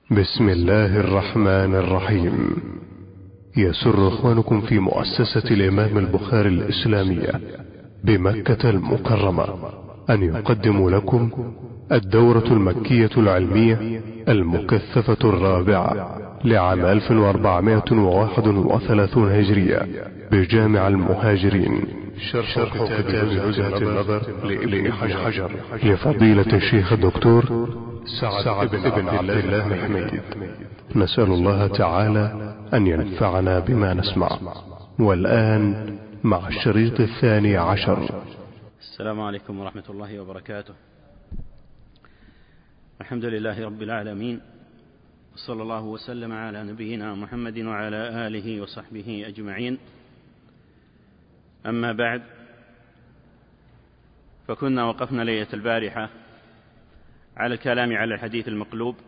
بسم الله الرحمن الرحيم. يسر إخوانكم في مؤسسة الإمام البخاري الإسلامية بمكة المكرمة أن يقدموا لكم الدورة المكية العلمية المكثفة الرابعة لعام 1431 هجرية بجامع المهاجرين، شرح كتاب نزهة النظر لابن حجر لفضيلة الشيخ الدكتور سعد بن عبد الله محميد. نسأل الله تعالى أن ينفعنا بما نسمع. والآن مع الشريط 12. السلام عليكم ورحمة الله وبركاته. الحمد لله رب العالمين، صلى الله وسلم على نبينا محمد وعلى آله وصحبه أجمعين. أما بعد، فكنا وقفنا ليلة البارحة على الكلام على الحديث المقلوب،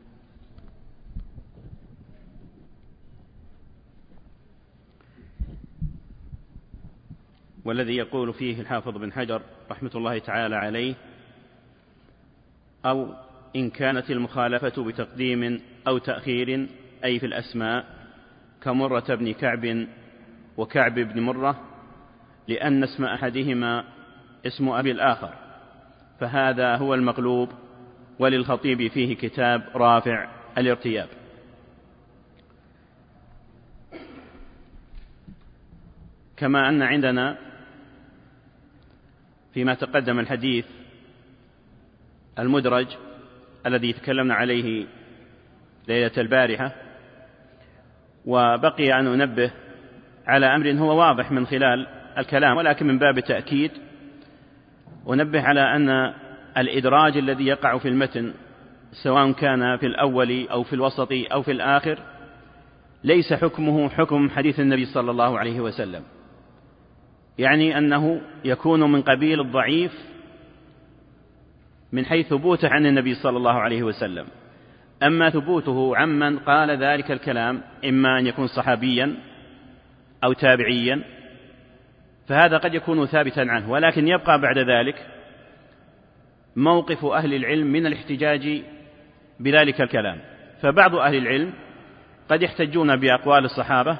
والذي يقول فيه الحافظ بن حجر رحمة الله تعالى عليه: أو إن كانت المخالفة بتقديم أو تأخير، أي في الأسماء، كمرة بن كعب وكعب بن مرة، لأن اسم أحدهما اسم أبي الآخر، فهذا هو المقلوب. وللخطيب فيه كتاب رافع الارتياب. كما أن عندنا فيما تقدم الحديث المدرج الذي تكلمنا عليه ليلة البارحة، وبقي أن ننبه على أمر هو واضح من خلال الكلام، ولكن من باب التأكيد ونبه على أن الإدراج الذي يقع في المتن، سواء كان في الأول أو في الوسط أو في الآخر، ليس حكمه حكم حديث النبي صلى الله عليه وسلم، يعني أنه يكون من قبيل الضعيف من حيث ثبوته عن النبي صلى الله عليه وسلم. أما ثبوته عمن قال ذلك الكلام، إما أن يكون صحابيا أو تابعيا، فهذا قد يكون ثابتا عنه، ولكن يبقى بعد ذلك موقف أهل العلم من الاحتجاج بذلك الكلام. فبعض أهل العلم قد يحتجون بأقوال الصحابة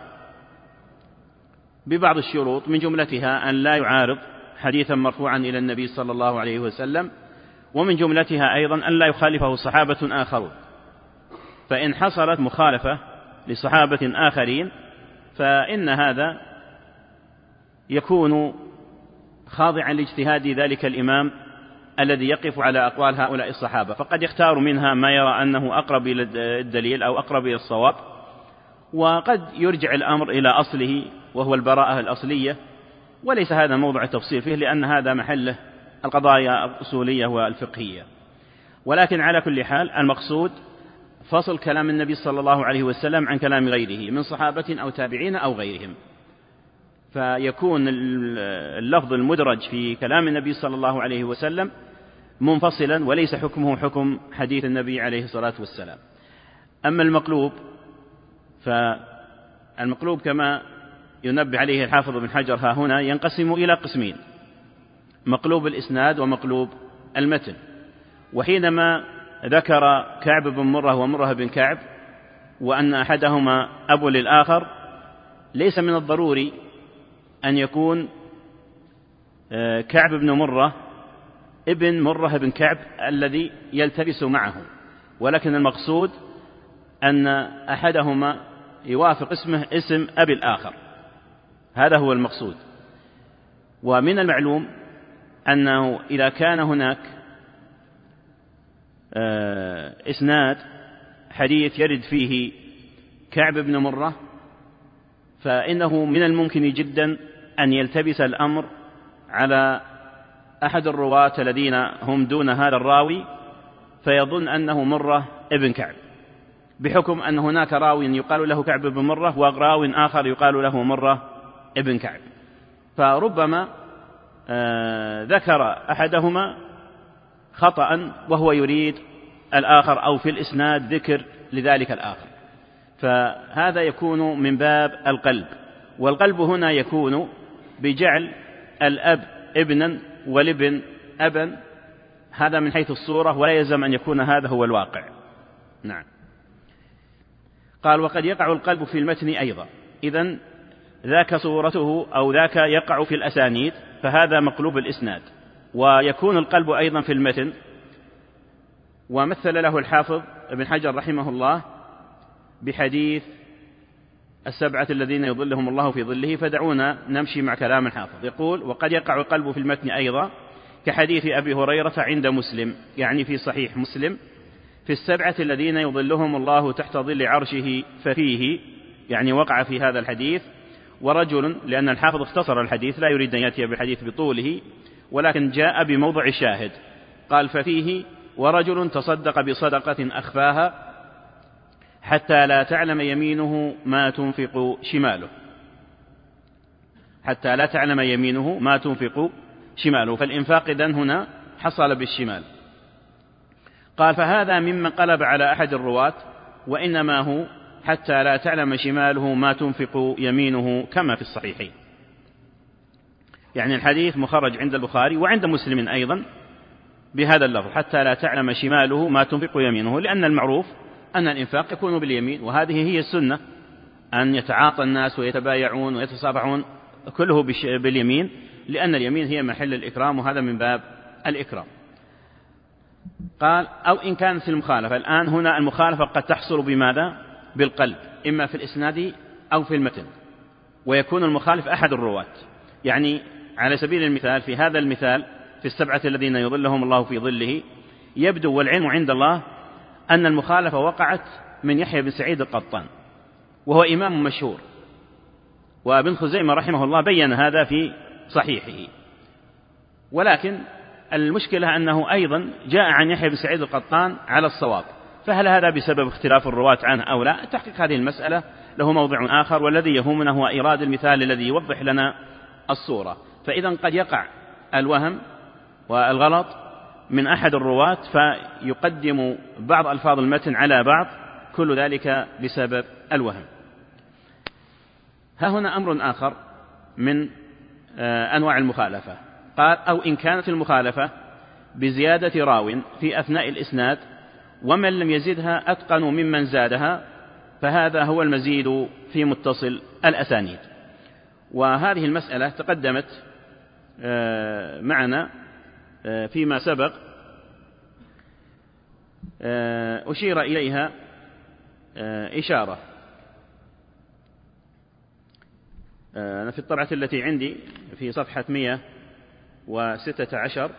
ببعض الشروط، من جملتها أن لا يعارض حديثا مرفوعا إلى النبي صلى الله عليه وسلم، ومن جملتها أيضا أن لا يخالفه صحابة آخرون. فإن حصلت مخالفة لصحابة آخرين، فإن هذا يكون خاضعا لاجتهاد ذلك الإمام الذي يقف على أقوال هؤلاء الصحابة، فقد يختار منها ما يرى أنه أقرب إلى الدليل أو أقرب إلى الصواب، وقد يرجع الأمر إلى أصله وهو البراءة الأصلية، وليس هذا موضع التفصيل فيه، لأن هذا محله القضايا الأصولية والفقهية. ولكن على كل حال المقصود فصل كلام النبي صلى الله عليه وسلم عن كلام غيره من صحابة أو تابعين أو غيرهم، فيكون اللفظ المدرج في كلام النبي صلى الله عليه وسلم منفصلا، وليس حكمه حكم حديث النبي عليه الصلاة والسلام. أما المقلوب، فالمقلوب كما ينبه عليه الحافظ بن حجر ها هنا ينقسم إلى قسمين: مقلوب الإسناد ومقلوب المتن. وحينما ذكر كعب بن مرة ومرة بن كعب وأن أحدهما أب للآخر، ليس من الضروري أن يكون كعب بن مرة ابن مرة بن كعب الذي يلتبس معه، ولكن المقصود أن أحدهما يوافق اسمه اسم أبي الآخر، هذا هو المقصود. ومن المعلوم أنه إذا كان هناك إسناد حديث يرد فيه كعب بن مرة، فإنه من الممكن جدا أن يلتبس الأمر على أحد الرواة الذين هم دون هذا الراوي، فيظن أنه مرة ابن كعب، بحكم أن هناك راوي يقال له كعب بن مرة وراو آخر يقال له مرة ابن كعب، فربما ذكر أحدهما خطأ وهو يريد الآخر، أو في الإسناد ذكر لذلك الآخر، فهذا يكون من باب القلب. والقلب هنا يكون بجعل الأب ابنا والابن أبا، هذا من حيث الصورة، ولا يلزم أن يكون هذا هو الواقع. نعم. قال وقد يقع القلب في المتن أيضا. إذن ذاك صورته أو ذاك يقع في الأسانيد، فهذا مقلوب الإسناد. ويكون القلب أيضا في المتن، ومثل له الحافظ ابن حجر رحمه الله بحديث 7 الذين يظلهم الله في ظله، فدعونا نمشي مع كلام الحافظ. يقول وقد يقع القلب في المتن أيضا كحديث أبي هريرة عند مسلم، يعني في صحيح مسلم، في 7 الذين يظلهم الله تحت ظل عرشه، ففيه يعني وقع في هذا الحديث ورجل، لأن الحافظ اختصر الحديث لا يريد أن يأتي بالحديث بطوله، ولكن جاء بموضع الشاهد. قال ففيه ورجل تصدق بصدقة أخفاها حتى لا تعلم يمينه ما تنفق شماله، حتى لا تعلم يمينه ما تنفق شماله، فالإنفاق إذن هنا حصل بالشمال. قال فهذا ممن قلب على أحد الرواة، وإنما هو حتى لا تعلم شماله ما تنفق يمينه كما في الصحيحين. يعني الحديث مخرج عند البخاري وعند مسلم أيضا بهذا اللفظ حتى لا تعلم شماله ما تنفق يمينه، لأن المعروف أن الإنفاق يكون باليمين، وهذه هي السنة، أن يتعاطى الناس ويتبايعون ويتصافحون كله باليمين، لأن اليمين هي محل الإكرام، وهذا من باب الإكرام. قال أو إن كانت المخالفة، الآن هنا المخالفة قد تحصل بماذا؟ بالقلب، إما في الإسناد أو في المتن، ويكون المخالف أحد الرواة. يعني على سبيل المثال في هذا المثال في 7 الذين يظلهم الله في ظله، يبدو والعلم عند الله أن المخالفة وقعت من يحيى بن سعيد القطان، وهو إمام مشهور، وابن خزيمة رحمه الله بين هذا في صحيحه. ولكن المشكلة أنه أيضا جاء عن يحيى بن سعيد القطان على الصواب، فهل هذا بسبب اختلاف الرواة عنه أو لا؟ تحقيق هذه المسألة له موضع آخر، والذي يهمنا هو إيراد المثال الذي يوضح لنا الصورة. فإذا قد يقع الوهم والغلط من أحد الرواة فيقدم بعض ألفاظ المتن على بعض، كل ذلك بسبب الوهم. ها هنا أمر آخر من أنواع المخالفة. قال أو إن كانت المخالفة بزيادة راو في أثناء الإسناد ومن لم يزدها أتقن ممن زادها، فهذا هو المزيد في متصل الأسانيد. وهذه المسألة تقدمت معنا فيما سبق، أشير إليها إشارة. أنا في الطبعة التي عندي في صفحة 116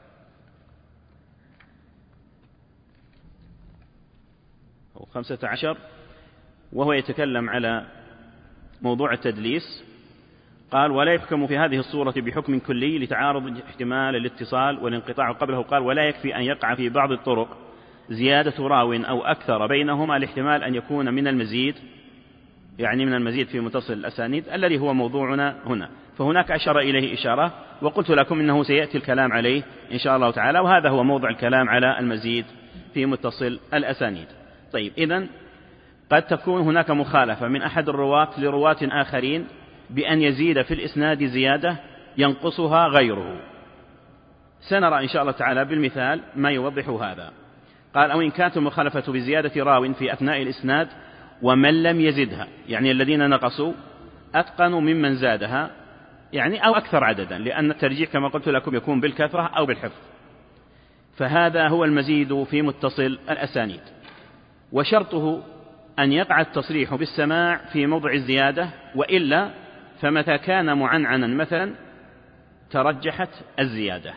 أو 15، وهو يتكلم على موضوع التدليس. قال ولا يحكم في هذه الصورة بحكم كلي لتعارض احتمال الاتصال والانقطاع قبله. قال ولا يكفي أن يقع في بعض الطرق زيادة راو أو أكثر بينهما الاحتمال أن يكون من المزيد، يعني من المزيد في متصل الأسانيد الذي هو موضوعنا هنا. فهناك أشار إليه إشارة، وقلت لكم إنه سيأتي الكلام عليه إن شاء الله تعالى، وهذا هو موضع الكلام على المزيد في متصل الأسانيد. طيب، إذن قد تكون هناك مخالفة من أحد الرواة لرواة آخرين بأن يزيد في الإسناد زيادة ينقصها غيره. سنرى إن شاء الله تعالى بالمثال ما يوضح هذا. قال أو إن كانت المخالفة بزيادة راو في أثناء الإسناد ومن لم يزدها، يعني الذين نقصوا أتقنوا ممن زادها، يعني أو أكثر عددا، لأن الترجيح كما قلت لكم يكون بالكثرة أو بالحفظ، فهذا هو المزيد في متصل الأسانيد. وشرطه أن يقع التصريح بالسماع في موضع الزيادة، وإلا فمتى كان معنعنا مثلا ترجحت الزيادة.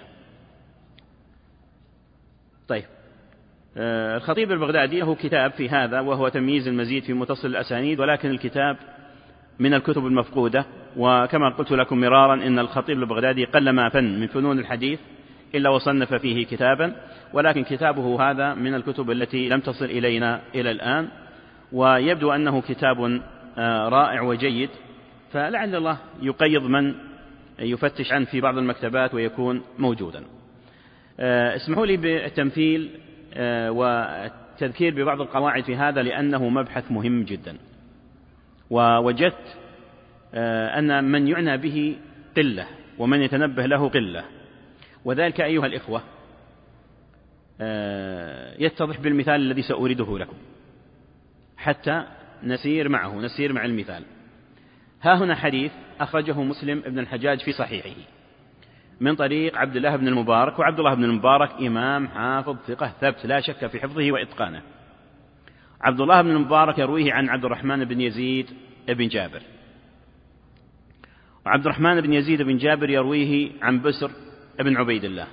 طيب، الخطيب البغدادي له كتاب في هذا وهو تمييز المزيد في متصل الأسانيد، ولكن الكتاب من الكتب المفقودة، وكما قلت لكم مرارا إن الخطيب البغدادي قلما فن من فنون الحديث إلا وصنف فيه كتابا، ولكن كتابه هذا من الكتب التي لم تصل إلينا إلى الآن، ويبدو أنه كتاب رائع وجيد، فلعل الله يقيض من يفتش عنه في بعض المكتبات ويكون موجودا. اسمحوا لي بالتمثيل والتذكير ببعض القواعد في هذا، لأنه مبحث مهم جدا، ووجدت أن من يعنى به قلة ومن يتنبه له قلة، وذلك أيها الإخوة يتضح بالمثال الذي سأريده لكم حتى نسير مع المثال. ها هنا حديث أخرجه مسلم ابن الحجاج في صحيحه من طريق عبد الله بن المبارك، وعبد الله بن المبارك إمام حافظ ثقة ثبت لا شك في حفظه وإتقانه. عبد الله بن المبارك يرويه عن عبد الرحمن بن يزيد بن جابر، وعبد الرحمن بن يزيد بن جابر يرويه عن بسر بن عبيد الله،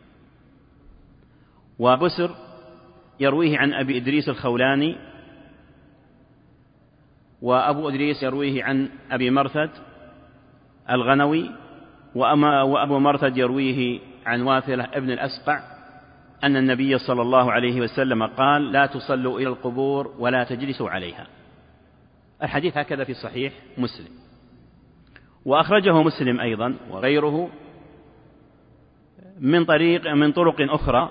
وبسر يرويه عن أبي إدريس الخولاني، وأبو إدريس يرويه عن أبي مرثد الغنوي، وأبو مرثد يرويه عن واثلة ابن الأسقع أن النبي صلى الله عليه وسلم قال: لا تصلوا إلى القبور ولا تجلسوا عليها. الحديث هكذا في صحيح مسلم. وأخرجه مسلم أيضا وغيره من طرق أخرى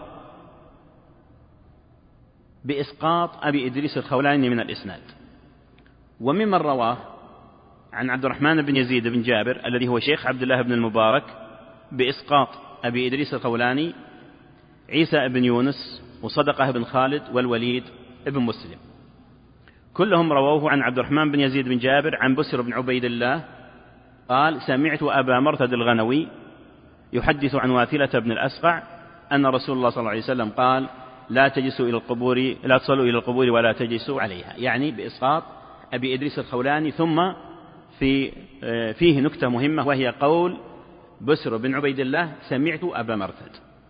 بإسقاط أبي إدريس الخولاني من الإسناد. وممن رواه عن عبد الرحمن بن يزيد بن جابر الذي هو شيخ عبد الله بن المبارك بإسقاط أبي إدريس الخولاني عيسى بن يونس وصدقة بن خالد والوليد بن مسلم، كلهم رووه عن عبد الرحمن بن يزيد بن جابر عن بسر بن عبيد الله قال: سمعت أبا مرثد الغنوي يحدث عن واثلة بن الأسقع أن رسول الله صلى الله عليه وسلم قال: لا تصلوا إلى القبور ولا تجلسوا عليها، يعني بإسقاط أبي إدريس الخولاني. ثم فيه نكتة مهمة، وهي قول بسر بن عبيد الله: سمعت أبا مرثد.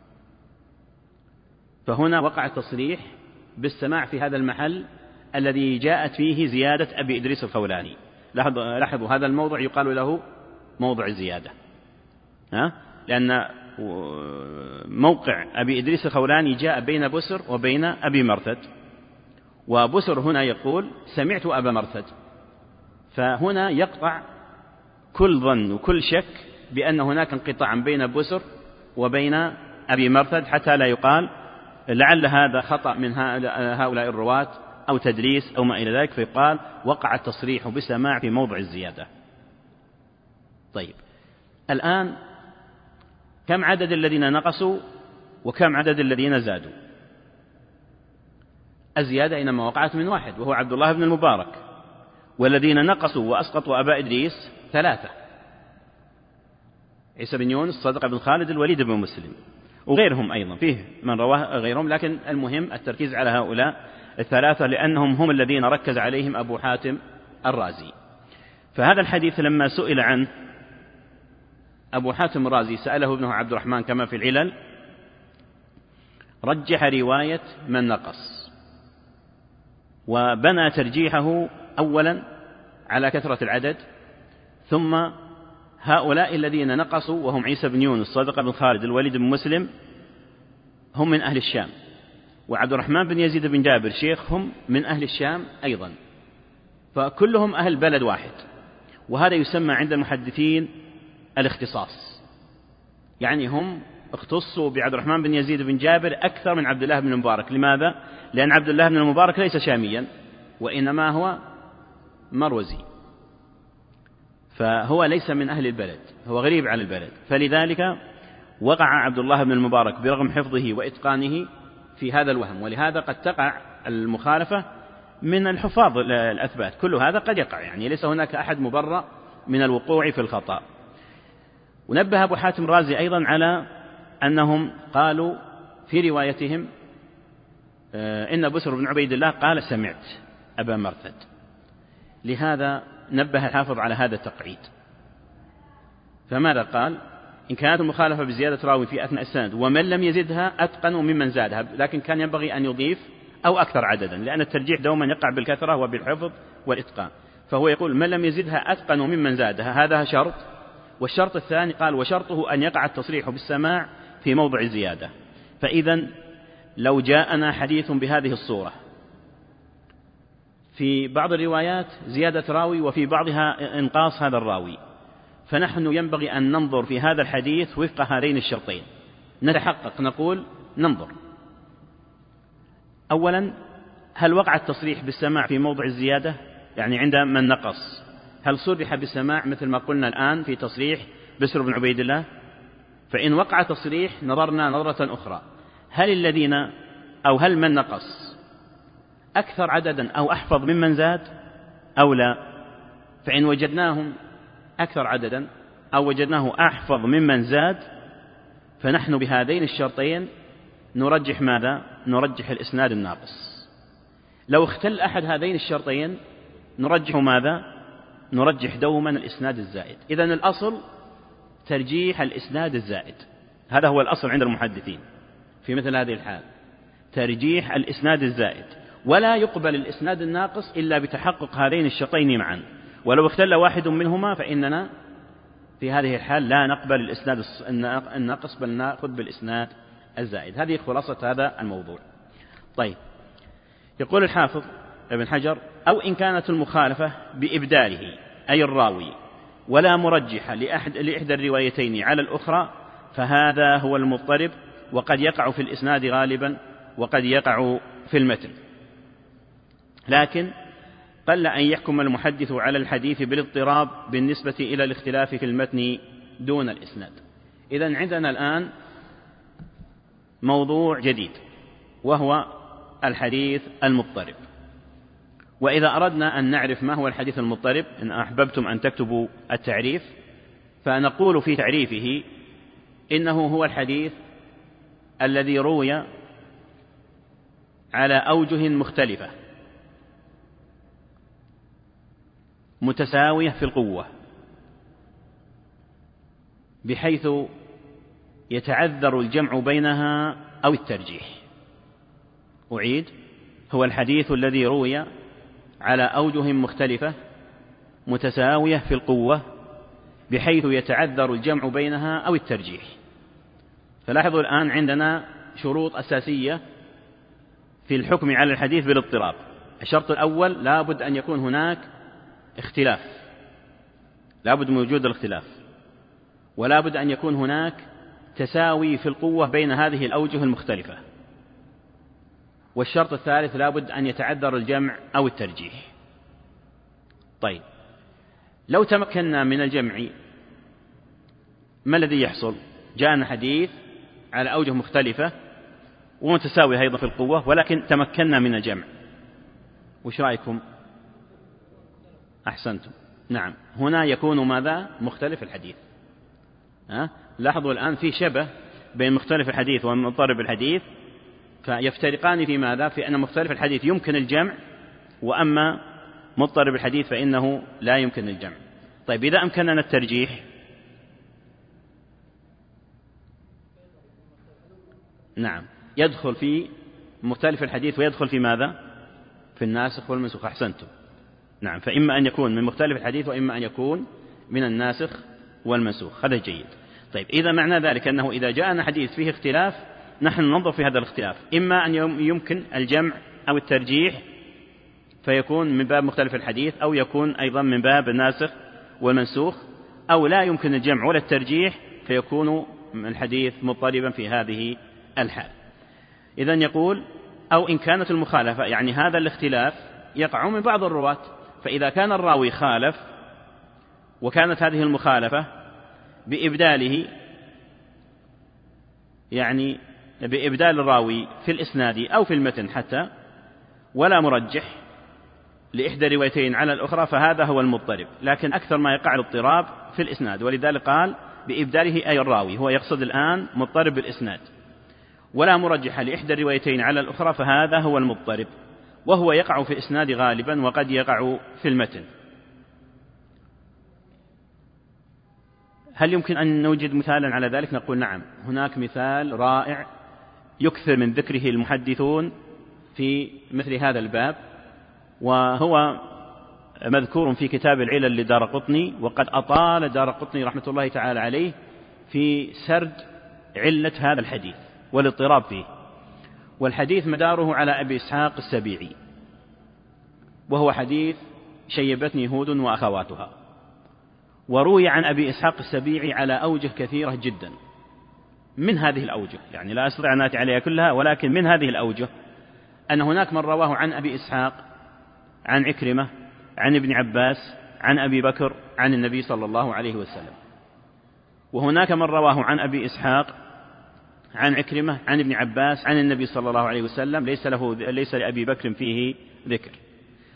فهنا وقع التصريح بالسماع في هذا المحل الذي جاءت فيه زيادة أبي إدريس الخولاني. لاحظوا هذا الموضع يقال له موضع الزيادة، لأن موقع أبي إدريس الخولاني جاء بين بسر وبين أبي مرثد، وبسر هنا يقول: سمعت أبا مرثد، فهنا يقطع كل ظن وكل شك بأن هناك انقطاعا بين بسر وبين أبي مرثد، حتى لا يقال لعل هذا خطأ من هؤلاء الرواة أو تدليس أو ما إلى ذلك، فيقال وقع التصريح بسماع في موضع الزيادة. طيب، الآن كم عدد الذين نقصوا وكم عدد الذين زادوا؟ الزيادة إنما وقعت من واحد وهو عبد الله بن المبارك، والذين نقصوا وأسقطوا أبا إدريس 3: عيسى بن يونس، صدقة بن خالد، الوليد بن مسلم، وغيرهم أيضا فيه من رواه غيرهم، لكن المهم التركيز على هؤلاء 3 لأنهم هم الذين ركز عليهم أبو حاتم الرازي. فهذا الحديث لما سئل عنه أبو حاتم الرازي سأله ابنه عبد الرحمن كما في العلل، رجح رواية من نقص، وبنى ترجيحه أولا على كثرة العدد، ثم هؤلاء الذين نقصوا وهم عيسى بن يونس، صدقة بن خالد، الوليد بن مسلم، هم من أهل الشام، وعبد الرحمن بن يزيد بن جابر شيخهم من أهل الشام أيضا، فكلهم أهل بلد واحد. وهذا يسمى عند المحدثين الاختصاص، يعني هم اختصوا بعبد الرحمن بن يزيد بن جابر أكثر من عبد الله بن المبارك. لماذا؟ لأن عبد الله بن المبارك ليس شاميا، وإنما هو مروزي، فهو ليس من أهل البلد، هو غريب عن البلد، فلذلك وقع عبد الله بن المبارك برغم حفظه وإتقانه في هذا الوهم. ولهذا قد تقع المخالفة من الحفاظ الأثبات، كل هذا قد يقع، يعني ليس هناك أحد مبرأ من الوقوع في الخطأ. ونبه أبو حاتم الرازي أيضا على أنهم قالوا في روايتهم إن بسر بن عبيد الله قال: سمعت أبا مرثد. لهذا نبه الحافظ على هذا التقعيد، فماذا قال؟ إن كانت المخالفة بزيادة راوي في أثناء السند ومن لم يزدها أتقن ممن زادها، لكن كان ينبغي أن يضيف أو أكثر عددا، لأن الترجيح دوما يقع بالكثرة وبالحفظ والإتقان. فهو يقول: من لم يزدها أتقن ممن زادها، هذا شرط. والشرط الثاني قال: وشرطه أن يقع التصريح بالسماع في موضع الزيادة. فإذا لو جاءنا حديث بهذه الصورة، في بعض الروايات زيادة راوي وفي بعضها إنقاص هذا الراوي، فنحن ينبغي أن ننظر في هذا الحديث وفق هذين الشرطين، نتحقق، نقول ننظر أولا: هل وقع التصريح بالسماع في موضع الزيادة؟ يعني عند من نقص هل صرح بالسماع مثل ما قلنا الآن في تصريح بسر بن عبيد الله؟ فإن وقع تصريح نظرنا نظرة أخرى: هل من نقص أكثر عددا أو أحفظ ممن زاد؟ أو لا؟ فإن وجدناهم أكثر عددا أو وجدناه أحفظ ممن زاد، فنحن بهذين الشرطين نرجح ماذا؟ نرجح الإسناد الناقص. لو اختل أحد هذين الشرطين نرجح ماذا؟ نرجح دوما الإسناد الزائد. إذن الأصل ترجيح الإسناد الزائد، هذا هو الأصل عند المحدثين في مثل هذه الحال، ترجيح الإسناد الزائد، ولا يقبل الإسناد الناقص إلا بتحقق هذين الشرطين معا. ولو اختل واحد منهما فإننا في هذه الحال لا نقبل الإسناد الناقص، بل نأخذ بالإسناد الزائد. هذه خلاصة هذا الموضوع. طيب، يقول الحافظ ابن حجر: أو إن كانت المخالفة بإبداله أي الراوي ولا مرجح لإحدى الروايتين على الأخرى، فهذا هو المضطرب، وقد يقع في الإسناد غالبا وقد يقع في المتن. لكن قل أن يحكم المحدث على الحديث بالاضطراب بالنسبة إلى الاختلاف في المتن دون الإسناد. إذن عندنا الآن موضوع جديد وهو الحديث المضطرب. وإذا أردنا أن نعرف ما هو الحديث المضطرب، إن أحببتم أن تكتبوا التعريف، فنقول في تعريفه إنه هو الحديث الذي روي على أوجه مختلفة متساوية في القوة، بحيث يتعذر الجمع بينها أو الترجيح. أعيد: هو الحديث الذي روي على أوجه مختلفة متساوية في القوة، بحيث يتعذر الجمع بينها أو الترجيح. فلاحظوا الآن عندنا شروط أساسية في الحكم على الحديث بالاضطراب. الشرط الأول: لا بد أن يكون هناك اختلاف، لا بد من وجود الاختلاف، ولا بد أن يكون هناك تساوي في القوة بين هذه الأوجه المختلفة. والشرط الثالث: لا بد أن يتعذر الجمع أو الترجيح. طيب، لو تمكنا من الجمع ما الذي يحصل؟ جاءنا حديث على أوجه مختلفة ومتساوية أيضا في القوة، ولكن تمكنا من الجمع. وش رأيكم؟ أحسنتم، نعم، هنا يكون ماذا؟ مختلف الحديث. لاحظوا الآن في شبه بين مختلف الحديث ومضطرب الحديث، فيفترقان في ماذا؟ في أن مختلف الحديث يمكن الجمع، وأما مضطرب الحديث فإنه لا يمكن الجمع. طيب، إذا أمكننا الترجيح، نعم، يدخل في مختلف الحديث ويدخل في ماذا؟ في الناسخ والمنسوخ. أحسنتم، نعم، فإما أن يكون من مختلف الحديث وإما أن يكون من الناسخ والمنسوخ. هذا جيد. طيب، إذا معنى ذلك أنه إذا جاءنا حديث فيه اختلاف نحن ننظر في هذا الاختلاف، إما أن يمكن الجمع أو الترجيح فيكون من باب مختلف الحديث، أو يكون أيضا من باب الناسخ والمنسوخ، أو لا يمكن الجمع ولا الترجيح فيكون الحديث مضطربا في هذه الحال. إذن يقول: أو إن كانت المخالفة، يعني هذا الاختلاف يقع من بعض الرواة، فإذا كان الراوي خالف وكانت هذه المخالفة بإبداله، يعني بإبدال الراوي في الإسناد أو في المتن حتى، ولا مرجح لإحدى روايتين على الأخرى، فهذا هو المضطرب. لكن أكثر ما يقع الاضطراب في الإسناد، ولذلك قال بإبداله أي الراوي، هو يقصد الآن مضطرب بالإسناد. ولا مرجح لإحدى الروايتين على الأخرى، فهذا هو المضطرب، وهو يقع في الإسناد غالبا وقد يقع في المتن. هل يمكن أن نوجد مثالا على ذلك؟ نقول نعم، هناك مثال رائع يكثر من ذكره المحدثون في مثل هذا الباب، وهو مذكور في كتاب العلل لدارقطني، وقد أطال دارقطني رحمة الله تعالى عليه في سرد علة هذا الحديث والاضطراب فيه. والحديث مداره على أبي إسحاق السبيعي، وهو حديث شيبتني هود وأخواتها. وروي عن أبي إسحاق السبيعي على أوجه كثيرة جدا. من هذه الأوجه، يعني لا أستطيع أن آتي عليها كلها، ولكن من هذه الأوجه أن هناك من رواه عن أبي إسحاق عن عكرمة عن ابن عباس عن أبي بكر عن النبي صلى الله عليه وسلم، وهناك من رواه عن أبي إسحاق عن عكرمة عن ابن عباس عن النبي صلى الله عليه وسلم، ليس لأبي بكر فيه ذكر.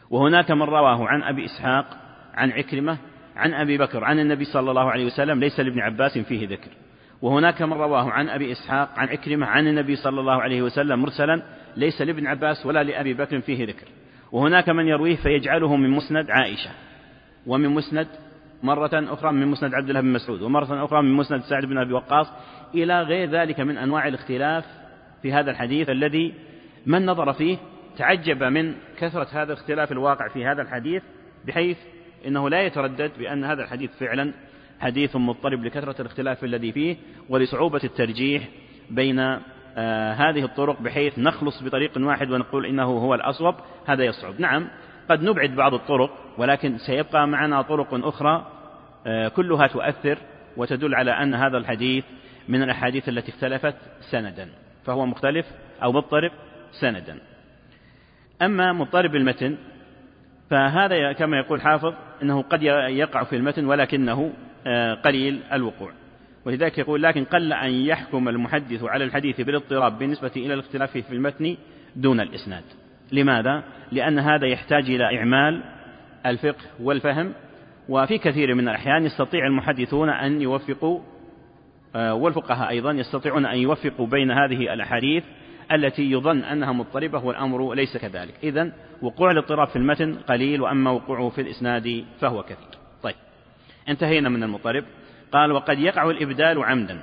وهناك من رواه عن أبي إسحاق عن عكرمة عن أبي بكر عن النبي صلى الله عليه وسلم ليس لابن عباس فيه ذكر، وهناك من رواه عن أبي إسحاق عن عكرمة عن النبي صلى الله عليه وسلم مرسلا ليس لابن عباس ولا لأبي بكر فيه ذكر، وهناك من يرويه فيجعله من مسند عائشة، ومن مسند مرة أخرى من مسند عبد الله بن مسعود، ومرة أخرى من مسند سعد بن أبي وقاص، إلى غير ذلك من أنواع الاختلاف في هذا الحديث الذي من نظر فيه تعجب من كثرة هذا الاختلاف الواقع في هذا الحديث، بحيث إنه لا يتردد بأن هذا الحديث فعلا حديث مضطرب لكثرة الاختلاف الذي فيه ولصعوبة الترجيح بين هذه الطرق، بحيث نخلص بطريق واحد ونقول إنه هو الأصوب، هذا يصعب. نعم قد نبعد بعض الطرق، ولكن سيبقى معنا طرق أخرى كلها تؤثر وتدل على أن هذا الحديث من الأحاديث التي اختلفت سندا، فهو مختلف أو مضطرب سندا. أما مضطرب المتن فهذا كما يقول حافظ إنه قد يقع في المتن ولكنه قليل الوقوع، ولذلك يقول لكن قل أن يحكم المحدث على الحديث بالاضطراب بالنسبة إلى الاختلاف في المتن دون الإسناد. لماذا؟ لأن هذا يحتاج إلى إعمال الفقه والفهم، وفي كثير من الأحيان يستطيع المحدثون أن يوفقوا والفقهاء أيضا يستطيعون أن يوفقوا بين هذه الأحاديث التي يظن أنها مضطربة والأمر ليس كذلك. إذن وقوع الاضطراب في المتن قليل، وأما وقوعه في الإسناد فهو كثير. طيب انتهينا من المضطرب. قال وقد يقع الإبدال عمدا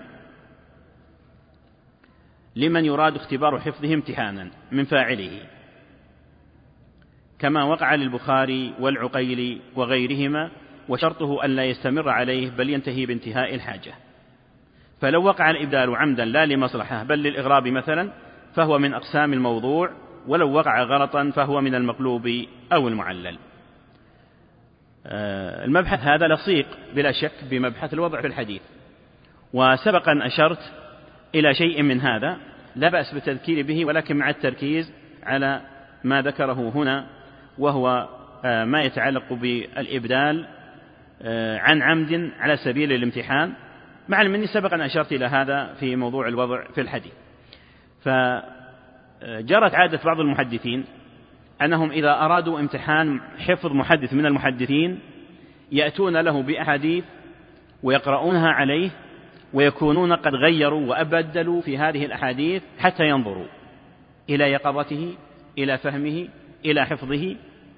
لمن يراد اختبار حفظه امتحانا من فاعله، كما وقع للبخاري والعقيلي وغيرهما، وشرطه أن لا يستمر عليه بل ينتهي بانتهاء الحاجة. فلو وقع الإبدال عمدا لا لمصلحة بل للإغراب مثلا فهو من أقسام الموضوع، ولو وقع غلطا فهو من المقلوب أو المعلل. المبحث هذا لصيق بلا شك بمبحث الوضع في الحديث، وسبق أن أشرت إلى شيء من هذا لا بأس بالتذكير به، ولكن مع التركيز على ما ذكره هنا، وهو ما يتعلق بالإبدال عن عمد على سبيل الامتحان، مع أني سبق أن أشرت إلى هذا في موضوع الوضع في الحديث. فجرت عادة بعض المحدثين أنهم إذا أرادوا امتحان حفظ محدث من المحدثين يأتون له بأحاديث ويقرؤونها عليه، ويكونون قد غيروا وأبدلوا في هذه الأحاديث حتى ينظروا إلى يقظته، إلى فهمه، إلى حفظه.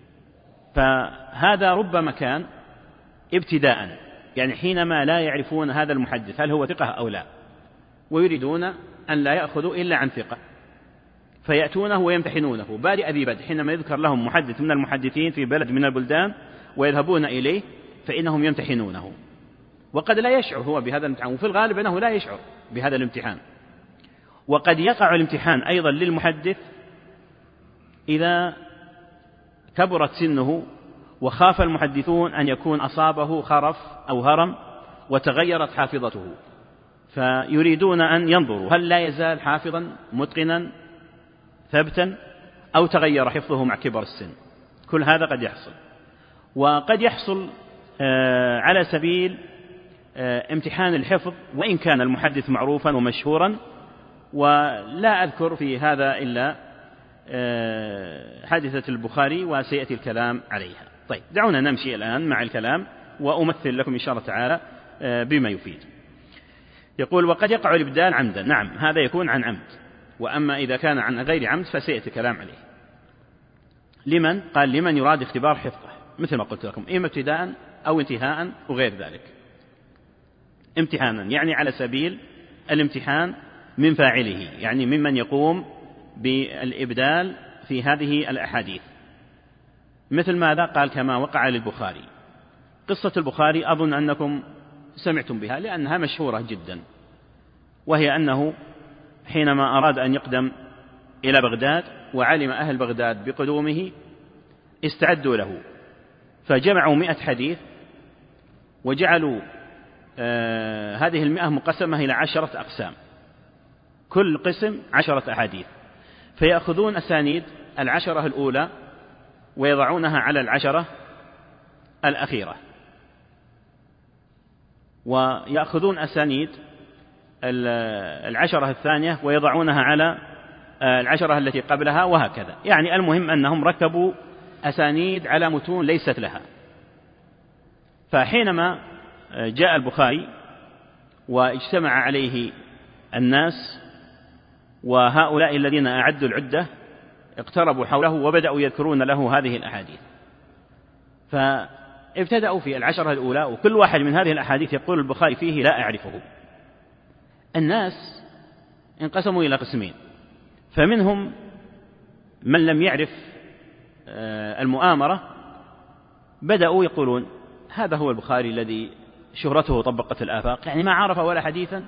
فهذا ربما كان ابتداء، يعني حينما لا يعرفون هذا المحدث هل هو ثقة أو لا، ويريدون أن لا يأخذوا إلا عن ثقة، فيأتونه ويمتحنونه بادئ ذي بدء. حينما يذكر لهم محدث من المحدثين في بلد من البلدان ويذهبون إليه فإنهم يمتحنونه، وقد لا يشعر هو بهذا الامتحان، وفي الغالب أنه لا يشعر بهذا الامتحان. وقد يقع الامتحان أيضا للمحدث إذا كبرت سنه وخاف المحدثون أن يكون أصابه خرف أو هرم وتغيرت حافظته، فيريدون أن ينظروا هل لا يزال حافظا متقنا ثبتا أو تغير حفظه مع كبر السن. كل هذا قد يحصل. وقد يحصل على سبيل امتحان الحفظ وإن كان المحدث معروفا ومشهورا، ولا أذكر في هذا إلا حادثة البخاري وسيأتي الكلام عليها. طيب دعونا نمشي الآن مع الكلام وأمثل لكم إن شاء الله تعالى بما يفيد. يقول وقد يقع الإبدال عمدا. نعم هذا يكون عن عمد، وأما إذا كان عن غير عمد فسيأتي الكلام عليه. لمن؟ قال لمن يراد اختبار حفظه، مثل ما قلت لكم إما ابتداء أو انتهاء وغير ذلك. امتحانا يعني على سبيل الامتحان من فاعله، يعني ممن يقوم بالإبدال في هذه الأحاديث. مثل ماذا؟ قال كما وقع للبخاري. قصة البخاري أظن أنكم سمعتم بها لأنها مشهورة جدا، وهي أنه حينما أراد أن يقدم إلى بغداد وعلم أهل بغداد بقدومه استعدوا له، فجمعوا 100 حديث وجعلوا هذه 100 مقسمة إلى 10 أقسام، كل قسم 10 أحاديث، فيأخذون أسانيد 10 الأولى ويضعونها على 10 الأخيرة، ويأخذون أسانيد 10 الثانية ويضعونها على 10 التي قبلها، وهكذا. يعني المهم أنهم ركبوا أسانيد على متون ليست لها. فحينما جاء البخاري واجتمع عليه الناس وهؤلاء الذين أعدوا العدة اقتربوا حوله وبدأوا يذكرون له هذه الأحاديث، فابتدأوا في 10 الأولى، وكل واحد من هذه الأحاديث يقول البخاري فيه لا أعرفه. الناس انقسموا إلى قسمين، فمنهم من لم يعرف المؤامرة بدأوا يقولون هذا هو البخاري الذي شهرته طبقت الآفاق، يعني ما عرف ولا حديثا.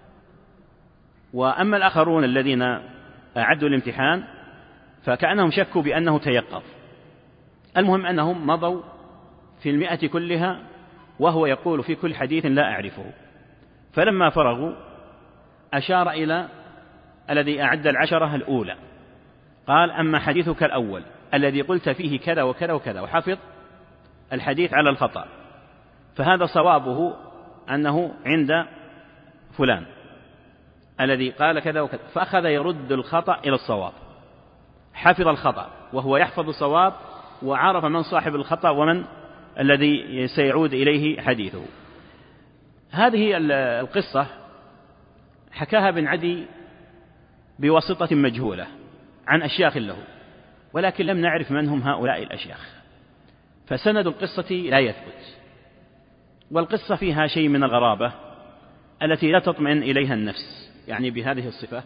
وأما الآخرون الذين أعدوا الامتحان فكأنهم شكوا بأنه تيقظ. المهم أنهم مضوا في 100 كلها وهو يقول في كل حديث لا أعرفه. فلما فرغوا أشار إلى الذي أعد 10 الأولى، قال أما حديثك الأول الذي قلت فيه كذا وكذا وكذا، وحفظ الحديث على الخطأ، فهذا صوابه أنه عند فلان الذي قال كذا وكذا، فأخذ يرد الخطأ إلى الصواب، حفظ الخطأ وهو يحفظ الصواب، وعرف من صاحب الخطأ ومن الذي سيعود إليه حديثه. هذه القصة حكاها ابن عدي بواسطة مجهولة عن أشياخ له، ولكن لم نعرف من هم هؤلاء الأشياخ، فسند القصة لا يثبت، والقصة فيها شيء من الغرابة التي لا تطمئن إليها النفس، يعني بهذه الصفة.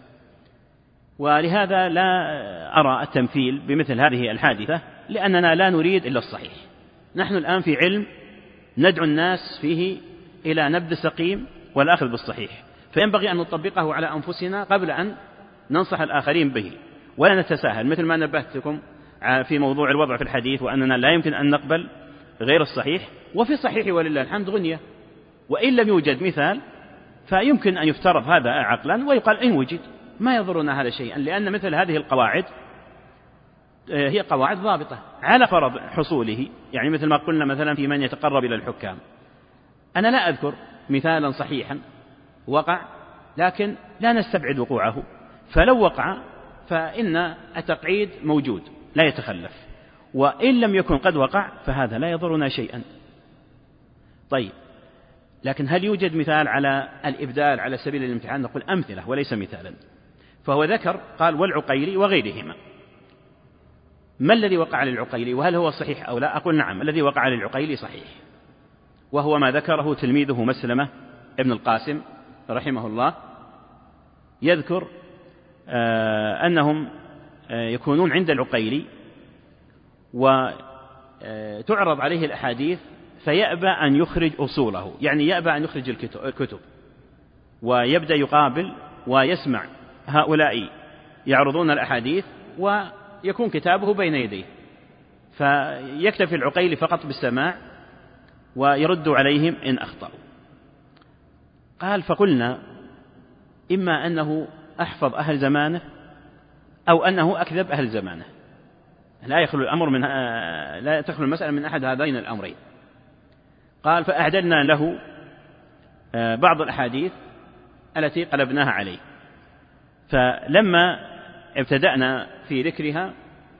ولهذا لا أرى التمثيل بمثل هذه الحادثة، لأننا لا نريد إلا الصحيح. نحن الآن في علم ندعو الناس فيه إلى نبذ سقيم والأخذ بالصحيح، فينبغي أن نطبقه على أنفسنا قبل أن ننصح الآخرين به، ولا نتساهل، مثل ما نبهتكم في موضوع الوضع في الحديث، وأننا لا يمكن أن نقبل غير الصحيح، وفي الصحيح ولله الحمد غنية. وإن لم يوجد مثال فيمكن أن يفترض هذا عقلا ويقال إن وجد ما يضرنا هذا شيئا، لأن مثل هذه القواعد هي قواعد ضابطة على فرض حصوله. يعني مثل ما قلنا مثلا في من يتقرب إلى الحكام، أنا لا أذكر مثالا صحيحا وقع، لكن لا نستبعد وقوعه، فلو وقع فإن التقعيد موجود لا يتخلف، وإن لم يكن قد وقع فهذا لا يضرنا شيئا. طيب، لكن هل يوجد مثال على الإبدال على سبيل الامتحان؟ نقول أمثلة وليس مثالا. فهو ذكر قال والعقيلي وغيرهما. ما الذي وقع للعقيلي وهل هو صحيح أو لا؟ أقول نعم، الذي وقع للعقيلي صحيح، وهو ما ذكره تلميذه مسلمة ابن القاسم رحمه الله، يذكر أنهم يكونون عند العقيلي وتعرض عليه الأحاديث فيأبى أن يخرج أصوله، يعني يأبى أن يخرج الكتب، ويبدأ يقابل ويسمع هؤلاء يعرضون الأحاديث ويكون كتابه بين يديه، فيكتفي العقيلي فقط بالسماع ويرد عليهم إن أخطأوا. قال فقلنا إما أنه أحفظ أهل زمانه أو أنه أكذب أهل زمانه، لا يخلو الأمر من لا تخلو المسألة من أحد هذين الأمرين. قال فأعددنا له بعض الأحاديث التي قلبناها عليه، فلما ابتدأنا في ذكرها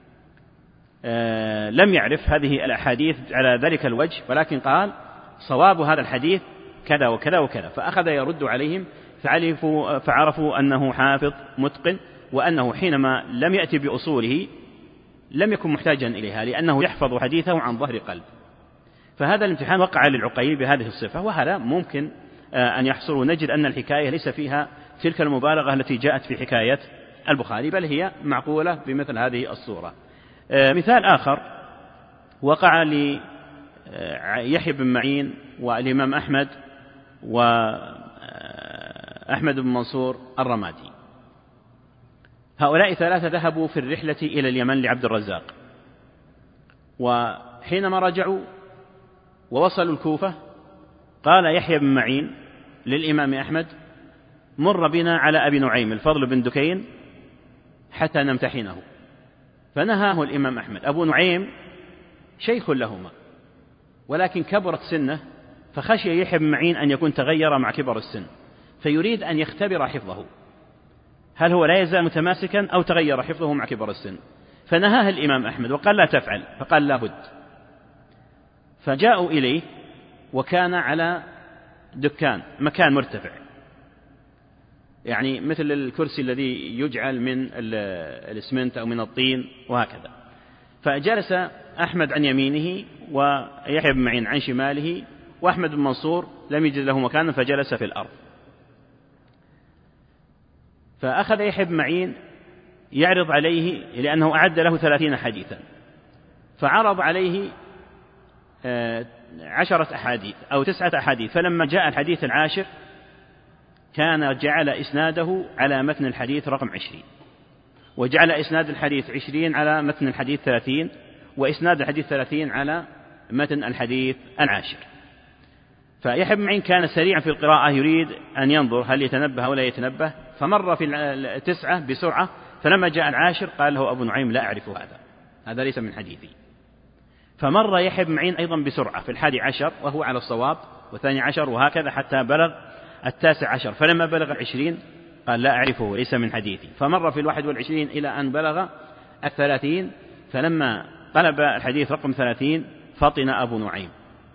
لم يعرف هذه الأحاديث على ذلك الوجه، ولكن قال صواب هذا الحديث كذا وكذا وكذا، فأخذ يرد عليهم فعرفوا أنه حافظ متقن، وأنه حينما لم يأتي بأصوله لم يكن محتاجا إليها، لأنه يحفظ حديثه عن ظهر قلب. فهذا الامتحان وقع للعقيلي بهذه الصفة، وهذا ممكن أن يحصل. ونجد أن الحكاية ليس فيها تلك المبالغة التي جاءت في حكاية البخاري، بل هي معقولة بمثل هذه الصورة. مثال آخر وقع ليحيى بن معين والإمام أحمد وأحمد بن منصور الرمادي. هؤلاء ثلاثة ذهبوا في الرحلة إلى اليمن لعبد الرزاق، وحينما رجعوا ووصلوا الكوفة قال يحيى بن معين للإمام أحمد مر بنا على أبي نعيم الفضل بن دكين حتى نمتحنه، فنهاه الإمام أحمد. أبو نعيم شيخ لهما ولكن كبرت سنه، فخشي يحيى بن معين أن يكون تغير مع كبر السن، فيريد أن يختبر حفظه، هل هو لا يزال متماسكا أو تغير حفظه مع كبر السن، فنهاه الإمام أحمد وقال لا تفعل، فقال لا بد. فجاءوا إليه وكان على دكان مكان مرتفع، يعني مثل الكرسي الذي يجعل من الإسمنت أو من الطين وهكذا. فجلس أحمد عن يمينه ويحيى بن معين عن شماله، وأحمد بن منصور لم يجد له مكانا فجلس في الأرض. فأخذ يحيى بن معين يعرض عليه، لأنه أعد له 30 حديثا، فعرض عليه 10 أحاديث أو 9 أحاديث. فلما جاء الحديث العاشر كان جعل إسناده على متن الحديث رقم 20، وجعل إسناد الحديث 20 على متن الحديث 30، وإسناد الحديث 30 على متن الحديث العاشر. فيحيى بن معين كان سريعا في القراءة، يريد أن ينظر هل يتنبه أو لا يتنبه، فمر في 9 بسرعة، فلما جاء العاشر قال له أبو نعيم لا أعرف هذا ليس من حديثي. فمر يحيى بن معين أيضا بسرعة في 11 وهو على الصواب، و12 وهكذا حتى بلغ 19، فلما بلغ 20 قال لا أعرفه ليس من حديثي. فمر في 21 إلى أن بلغ 30، فلما طلب الحديث رقم 30 فطن أبو نعيم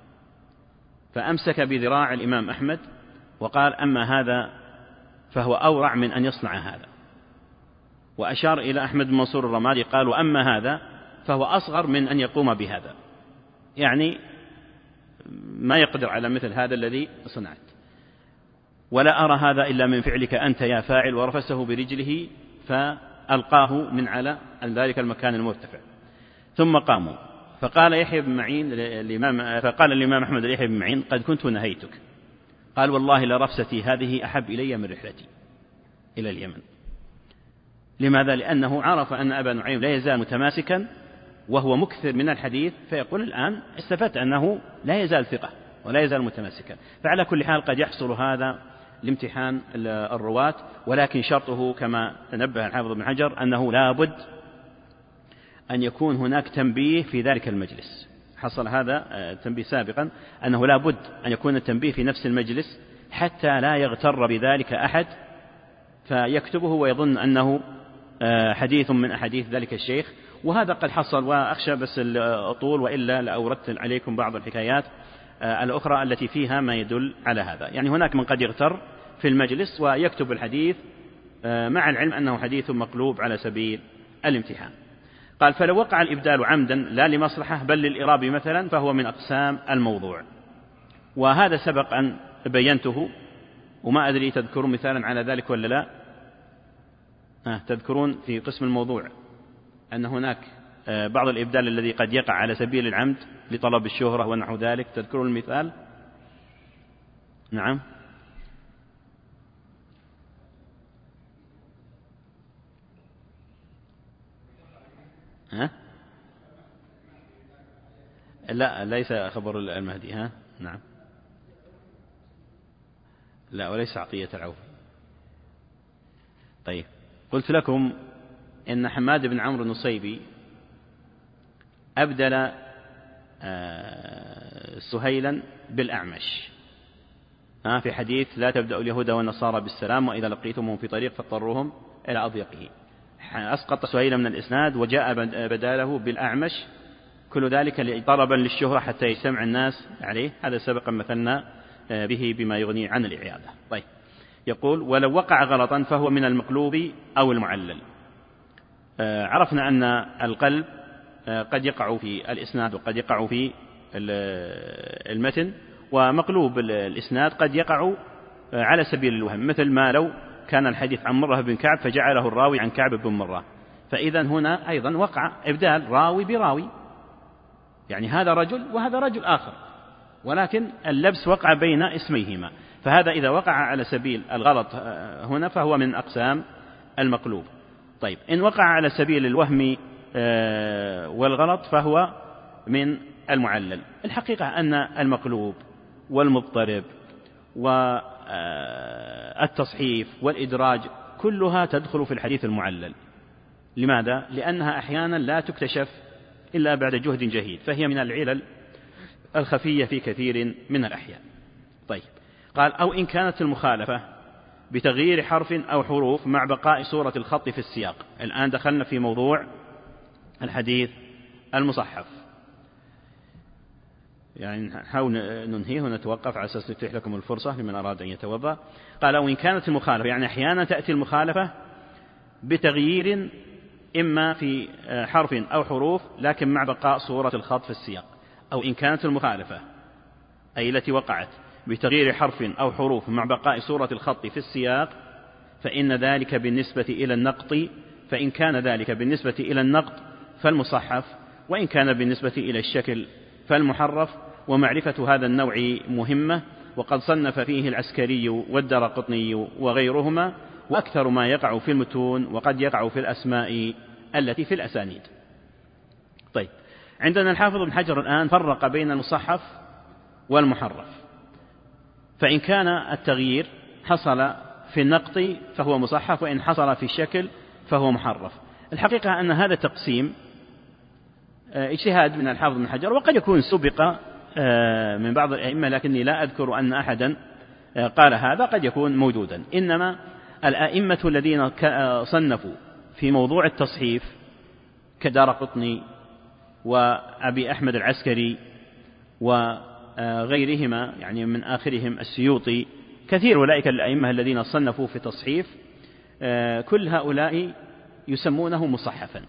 فأمسك بذراع الإمام أحمد وقال أما هذا فهو أورع من أن يصنع هذا، وأشار إلى أحمد بن منصور الرمادي قال وأما هذا فهو أصغر من أن يقوم بهذا، يعني ما يقدر على مثل هذا الذي صنعت، ولا أرى هذا إلا من فعلك أنت يا فاعل، ورفسه برجله فألقاه من على ذلك المكان المرتفع. ثم قاموا، فقال يحيى بن معين فقال الإمام أحمد ليحيى بن معين قد كنت نهيتك. قال والله لرفستي هذه أحب إلي من رحلتي إلى اليمن. لماذا؟ لأنه عرف أن أبا نعيم لا يزال متماسكا وهو مكثر من الحديث، فيقول الآن استفدت أنه لا يزال ثقة ولا يزال متماسكا. فعلى كل حال قد يحصل هذا لامتحان الرواة، ولكن شرطه كما تنبه الحافظ ابن حجر أنه لا بد أن يكون هناك تنبيه في ذلك المجلس. حصل هذا التنبيه سابقا، أنه لا بد أن يكون التنبيه في نفس المجلس حتى لا يغتر بذلك أحد فيكتبه ويظن أنه حديث من أحاديث ذلك الشيخ. وهذا قد حصل، وأخشى بس الطول وإلا لأوردت عليكم بعض الحكايات الأخرى التي فيها ما يدل على هذا. يعني هناك من قد يغتر في المجلس ويكتب الحديث مع العلم أنه حديث مقلوب على سبيل الامتحان. قال فلو وقع الإبدال عمدا لا لمصلحة بل للإراب مثلا فهو من أقسام الموضوع. وهذا سبق أن بينته، وما أدري تذكرون مثالا على ذلك ولا لا. تذكرون في قسم الموضوع أن هناك بعض الإبدال الذي قد يقع على سبيل العمد لطلب الشهرة ونحو ذلك. تذكرون المثال؟ نعم. لا ليس خبر المهدي. نعم. لا وليس عطية العوف. طيب قلت لكم إن حماد بن عمرو النصيبي أبدل سهيلا بالأعمش في حديث لا تبدأ اليهود والنصارى بالسلام وإذا لقيتمهم في طريق فاضطروهم إلى أضيقه. أسقط سهيلا من الإسناد وجاء بداله بالأعمش، كل ذلك طلبا للشهرة حتى يسمع الناس عليه. هذا سبقا مثلنا به بما يغني عن الإعادة. طيب يقول ولو وقع غلطا فهو من المقلوب أو المعلل. عرفنا أن القلب قد يقع في الإسناد وقد يقع في المتن، ومقلوب الإسناد قد يقع على سبيل الوهم، مثل ما لو كان الحديث عن مرة بن كعب فجعله الراوي عن كعب بن مرة، فإذا هنا أيضا وقع إبدال راوي براوي، يعني هذا رجل وهذا رجل آخر، ولكن اللبس وقع بين اسميهما. فهذا إذا وقع على سبيل الغلط هنا فهو من أقسام المقلوب. طيب إن وقع على سبيل الوهم والغلط فهو من المعلل. الحقيقة أن المقلوب والمضطرب والتصحيف والإدراج كلها تدخل في الحديث المعلل. لماذا؟ لأنها أحيانا لا تكتشف إلا بعد جهد جهيد، فهي من العلل الخفية في كثير من الأحيان. طيب قال أو إن كانت المخالفة بتغيير حرف أو حروف مع بقاء صورة الخط في السياق. الآن دخلنا في موضوع الحديث المصحف. يعني نحاول ننهيه ونتوقف على أساس تتيح لكم الفرصة لمن أراد أن يتوضأ. قال: وإن كانت المخالفة، يعني أحيانا تأتي المخالفة بتغيير إما في حرف أو حروف لكن مع بقاء صورة الخط في السياق. أو إن كانت المخالفة أي التي وقعت بتغيير حرف أو حروف مع بقاء صورة الخط في السياق فإن ذلك بالنسبة إلى النقط، فإن كان ذلك بالنسبة إلى النقط فالمصحف، وإن كان بالنسبة إلى الشكل فالمحرف. ومعرفة هذا النوع مهمة، وقد صنف فيه العسكري والدارقطني وغيرهما، وأكثر ما يقع في المتون وقد يقع في الأسماء التي في الأسانيد. طيب، عندنا الحافظ ابن حجر الآن فرق بين المصحف والمحرف، فإن كان التغيير حصل في النقط فهو مصحف، وإن حصل في الشكل فهو محرف. الحقيقة أن هذا تقسيم اجتهاد من الحافظ ابن حجر، وقد يكون سبق من بعض الأئمة، لكني لا أذكر أن أحدا قال هذا، قد يكون موجودا. إنما الأئمة الذين صنفوا في موضوع التصحيف كدارقطني وأبي أحمد العسكري وغيرهما، يعني من آخرهم السيوطي، كثير أولئك الأئمة الذين صنفوا في تصحيف، كل هؤلاء يسمونه مصحفا.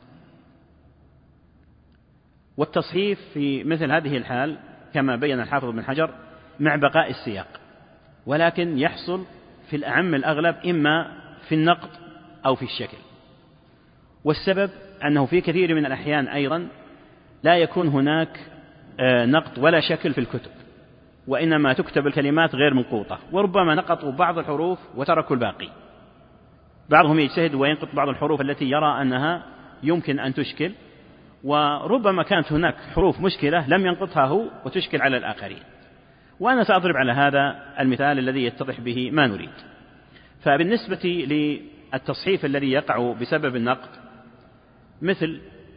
والتصحيف في مثل هذه الحال كما بين الحافظ ابن حجر مع بقاء السياق، ولكن يحصل في الأعم الأغلب إما في النقط أو في الشكل. والسبب أنه في كثير من الأحيان أيضا لا يكون هناك نقط ولا شكل في الكتب، وإنما تكتب الكلمات غير منقوطة، وربما نقطوا بعض الحروف وتركوا الباقي. بعضهم يجتهد وينقط بعض الحروف التي يرى أنها يمكن أن تشكل، وربما كانت هناك حروف مشكلة لم ينقطها هو وتشكل على الآخرين. وأنا سأضرب على هذا المثال الذي يتضح به ما نريد. فبالنسبة للتصحيف الذي يقع بسبب النقط، مثل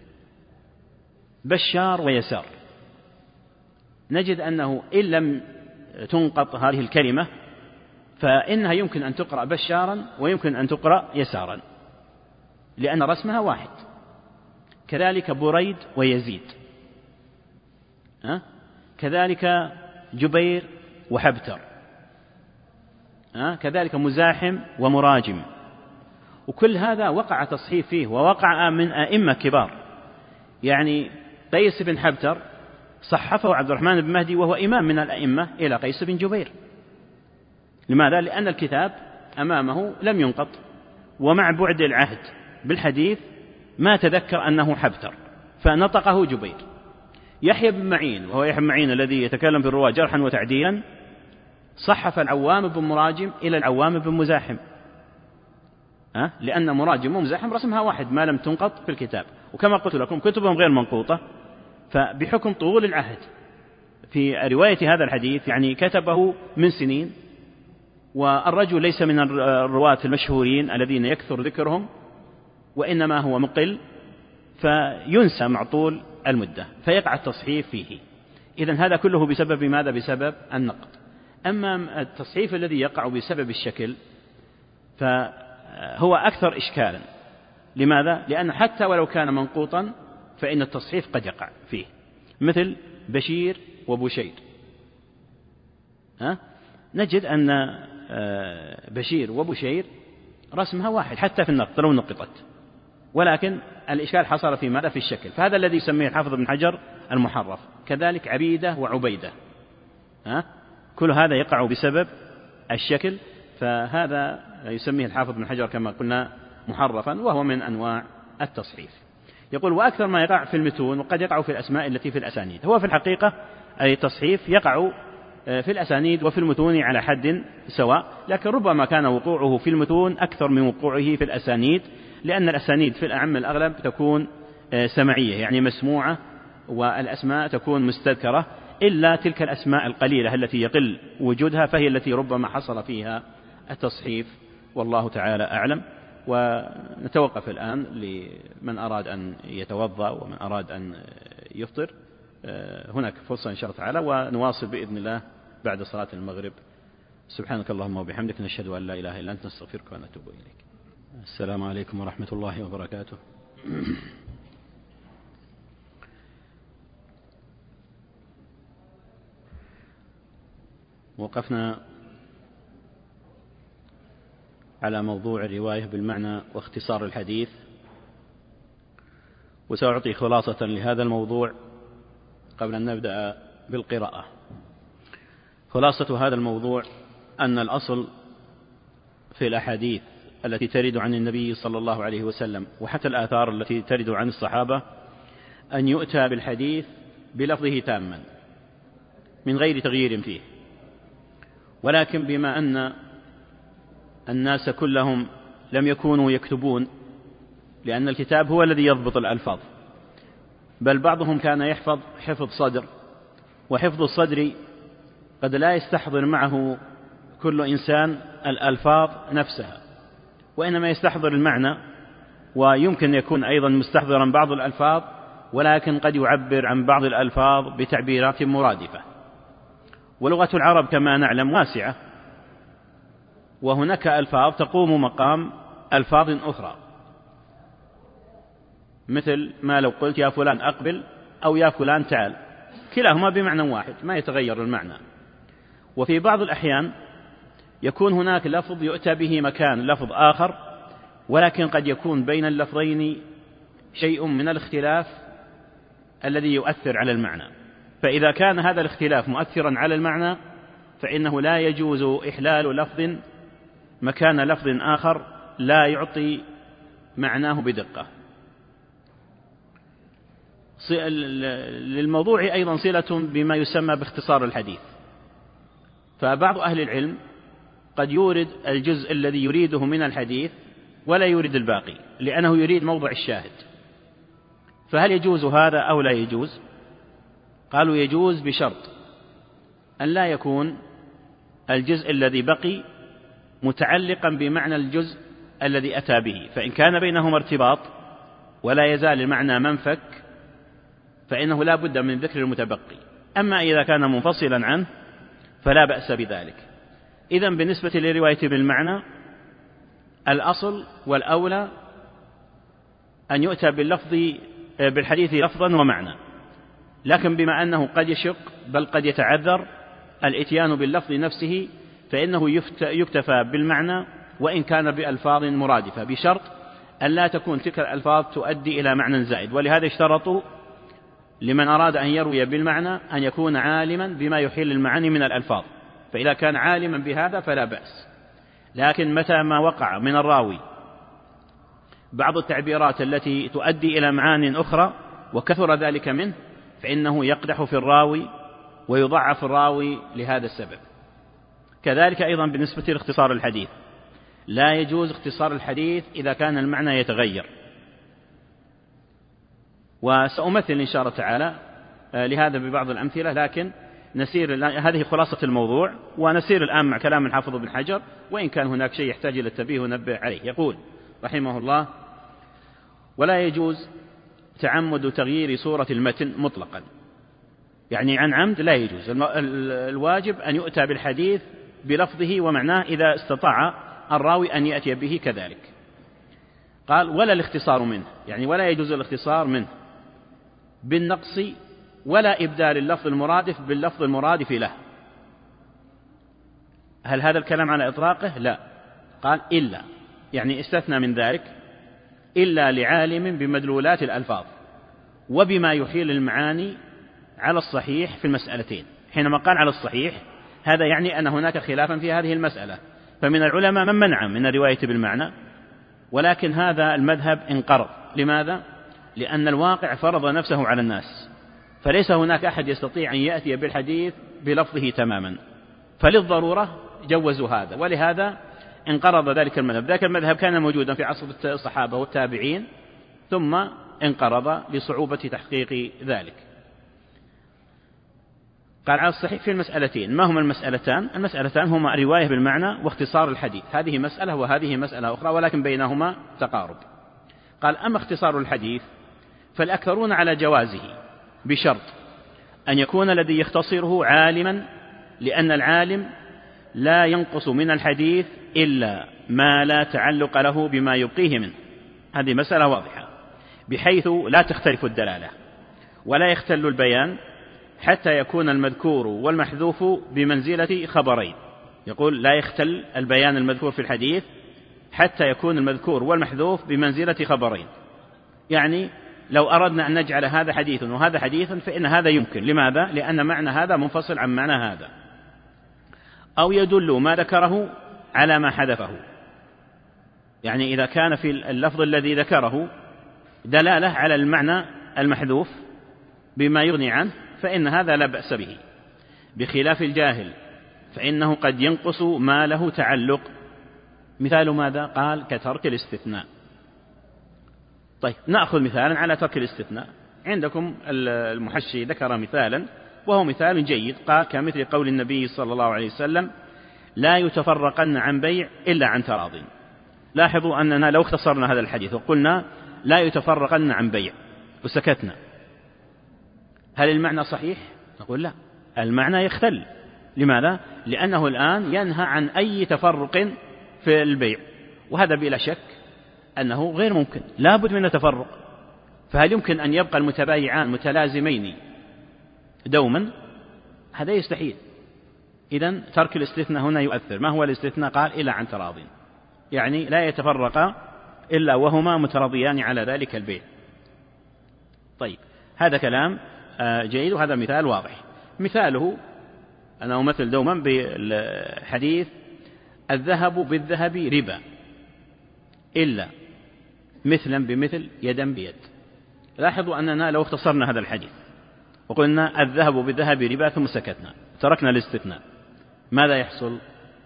بشار ويسار، نجد أنه إن لم تنقط هذه الكلمة فإنها يمكن أن تقرأ بشارا ويمكن أن تقرأ يسارا، لأن رسمها واحد. كذلك بريد ويزيد، كذلك جبير وحبتر، كذلك مزاحم ومراجم. وكل هذا وقع تصحيف فيه، ووقع من أئمة كبار. يعني قيس بن حبتر صحفه عبد الرحمن بن مهدي وهو إمام من الأئمة إلى قيس بن جبير. لماذا؟ لأن الكتاب أمامه لم ينقط، ومع بعد العهد بالحديث ما تذكر أنه حبتر فنطقه جبير. يحيى بن معين، وهو يحيى بن معين الذي يتكلم في الرواة جرحا وتعديلا، صحف العوام بن مراجم إلى العوام بن مزاحم، لأن مراجم ومزاحم رسمها واحد ما لم تنقط في الكتاب. وكما قلت لكم كتبهم غير منقوطة، فبحكم طول العهد في رواية هذا الحديث، يعني كتبه من سنين، والرجل ليس من الرواة المشهورين الذين يكثر ذكرهم، وإنما هو مقل، فينسى مع طول المدة، فيقع التصحيف فيه. إذن هذا كله بسبب ماذا؟ بسبب النقط. أما التصحيف الذي يقع بسبب الشكل فهو أكثر إشكالا. لماذا؟ لأن حتى ولو كان منقوطا فإن التصحيف قد يقع فيه، مثل بشير وبشير. نجد أن بشير وبشير رسمها واحد حتى في النقط لو نقطت، ولكن الإشكال حصل في ماذا؟ في الشكل. فهذا الذي يسميه الحافظ ابن حجر المحرف. كذلك عبيدة وعبيدة، كل هذا يقع بسبب الشكل، فهذا يسميه الحافظ ابن حجر كما قلنا محرفا، وهو من أنواع التصحيف. يقول: وأكثر ما يقع في المتون وقد يقع في الأسماء التي في الأسانيد. هو في الحقيقة أي التصحيف يقع في الأسانيد وفي المتون على حد سواء، لكن ربما كان وقوعه في المتون أكثر من وقوعه في الأسانيد، لأن الأسانيد في الأعم الأغلب تكون سمعية، يعني مسموعة، والأسماء تكون مستذكرة، إلا تلك الأسماء القليلة التي يقل وجودها فهي التي ربما حصل فيها التصحيف، والله تعالى أعلم. ونتوقف الآن لمن أراد أن يتوضأ ومن أراد أن يفطر، هناك فرصة إن شاء الله تعالى، ونواصل بإذن الله بعد صلاة المغرب. سبحانك اللهم وبحمدك، نشهد أن لا إله إلا أنت، نستغفرك ونتوب إليك. السلام عليكم ورحمة الله وبركاته. وقفنا على موضوع الرواية بالمعنى واختصار الحديث، وسأعطي خلاصة لهذا الموضوع قبل أن نبدأ بالقراءة. خلاصة هذا الموضوع أن الأصل في الأحاديث التي ترد عن النبي صلى الله عليه وسلم وحتى الآثار التي ترد عن الصحابة أن يؤتى بالحديث بلفظه تاما من غير تغيير فيه، ولكن بما أن الناس كلهم لم يكونوا يكتبون، لأن الكتاب هو الذي يضبط الألفاظ، بل بعضهم كان يحفظ حفظ صدر، وحفظ الصدر قد لا يستحضر معه كل إنسان الألفاظ نفسها، وإنما يستحضر المعنى، ويمكن يكون أيضا مستحضرا بعض الألفاظ، ولكن قد يعبر عن بعض الألفاظ بتعبيرات مرادفة. ولغة العرب كما نعلم واسعة، وهناك ألفاظ تقوم مقام ألفاظ أخرى، مثل ما لو قلت يا فلان أقبل أو يا فلان تعال، كلاهما بمعنى واحد ما يتغير المعنى. وفي بعض الأحيان يكون هناك لفظ يؤتى به مكان لفظ آخر، ولكن قد يكون بين اللفظين شيء من الاختلاف الذي يؤثر على المعنى، فإذا كان هذا الاختلاف مؤثرا على المعنى فإنه لا يجوز إحلال لفظ مكان لفظ آخر لا يعطي معناه بدقة. للموضوع أيضا صلة بما يسمى باختصار الحديث، فبعض أهل العلم قد يورد الجزء الذي يريده من الحديث ولا يورد الباقي، لأنه يريد موضع الشاهد، فهل يجوز هذا أو لا يجوز؟ قالوا يجوز بشرط أن لا يكون الجزء الذي بقي متعلقا بمعنى الجزء الذي أتى به، فإن كان بينهما ارتباط ولا يزال المعنى منفك فإنه لا بد من ذكر المتبقي، أما إذا كان منفصلا عنه فلا بأس بذلك. إذن بالنسبة للرواية بالمعنى الأصل والأولى أن يؤتى بالحديث لفظا ومعنى، لكن بما أنه قد يشق بل قد يتعذر الإتيان باللفظ نفسه فإنه يكتفى بالمعنى وإن كان بألفاظ مرادفة، بشرط أن لا تكون تلك الألفاظ تؤدي إلى معنى زائد. ولهذا اشترطوا لمن أراد أن يروي بالمعنى أن يكون عالما بما يحيل المعاني من الألفاظ، فإذا كان عالما بهذا فلا بأس. لكن متى ما وقع من الراوي بعض التعبيرات التي تؤدي إلى معان أخرى وكثر ذلك منه فإنه يقدح في الراوي ويضعف الراوي لهذا السبب. كذلك أيضا بالنسبة لاختصار الحديث، لا يجوز اختصار الحديث إذا كان المعنى يتغير، وسأمثل إن شاء الله تعالى لهذا ببعض الأمثلة، لكن هذه خلاصة الموضوع، ونسير الآن مع كلام الحافظ ابن حجر، وإن كان هناك شيء يحتاج إلى التنبيه ونبه عليه. يقول رحمه الله: ولا يجوز تعمد تغيير صورة المتن مطلقا، يعني عن عمد لا يجوز، الواجب أن يؤتى بالحديث بلفظه ومعناه إذا استطاع الراوي أن يأتي به كذلك. قال: ولا الاختصار منه، يعني ولا يجوز الاختصار منه بالنقص ولا إبدال اللفظ المرادف باللفظ المرادف له. هل هذا الكلام على إطلاقه؟ لا، قال إلا، يعني استثنى من ذلك إلا لعالم بمدلولات الألفاظ وبما يحيل المعاني على الصحيح في المسألتين. حينما قال على الصحيح هذا يعني أن هناك خلافا في هذه المسألة، فمن العلماء من منع من الرواية بالمعنى، ولكن هذا المذهب انقرض. لماذا؟ لأن الواقع فرض نفسه على الناس، فليس هناك أحد يستطيع أن يأتي بالحديث بلفظه تماما، فللضرورة جوزوا هذا، ولهذا انقرض ذلك المذهب. ذاك المذهب كان موجودا في عصر الصحابة والتابعين، ثم انقرض لصعوبة تحقيق ذلك. قال على الصحيح في المسألتين. ما هما المسألتان؟ المسألتان هما الرواية بالمعنى واختصار الحديث، هذه مسألة وهذه مسألة أخرى، ولكن بينهما تقارب. قال: أما اختصار الحديث فالأكثرون على جوازه بشرط أن يكون الذي يختصره عالما، لأن العالم لا ينقص من الحديث إلا ما لا تعلق له بما يبقيه منه. هذه مسألة واضحة، بحيث لا تختلف الدلالة ولا يختل البيان حتى يكون المذكور والمحذوف بمنزلة خبرين. يقول لا يختل البيان المذكور في الحديث حتى يكون المذكور والمحذوف بمنزلة خبرين. يعني لو أردنا أن نجعل هذا حديثا وهذا حديثا فإن هذا يمكن. لماذا؟ لأن معنى هذا منفصل عن معنى هذا، أو يدل ما ذكره على ما حذفه. يعني إذا كان في اللفظ الذي ذكره دلالة على المعنى المحذوف بما يغني عنه فإن هذا لا بأس به، بخلاف الجاهل فإنه قد ينقص ما له تعلق. مثال ماذا؟ قال كترك الاستثناء. طيب نأخذ مثالا على ترك الاستثناء. عندكم المحشي ذكر مثالا وهو مثال جيد، قال كمثل قول النبي صلى الله عليه وسلم لا يتفرقن عن بيع إلا عن تراض. لاحظوا أننا لو اختصرنا هذا الحديث وقلنا لا يتفرقن عن بيع وسكتنا، هل المعنى صحيح؟ نقول لا، المعنى يختل. لماذا؟ لأنه الآن ينهى عن أي تفرق في البيع، وهذا بلا شك أنه غير ممكن، لا بد من التفرق. فهل يمكن أن يبقى المتبايعان متلازمين دوما؟ هذا يستحيل. إذن ترك الاستثناء هنا يؤثر. ما هو الاستثناء؟ قال إلا عن تراض، يعني لا يتفرقا إلا وهما متراضيان على ذلك البيع. طيب هذا كلام جيد، وهذا مثال واضح. مثاله أنا أمثل دوما بالحديث الذهب بالذهب ربا إلا مثلا بمثل يدا بيد. لاحظوا أننا لو اختصرنا هذا الحديث وقلنا الذهب بالذهب ربا ثم سكتنا تركنا الاستثناء، ماذا يحصل؟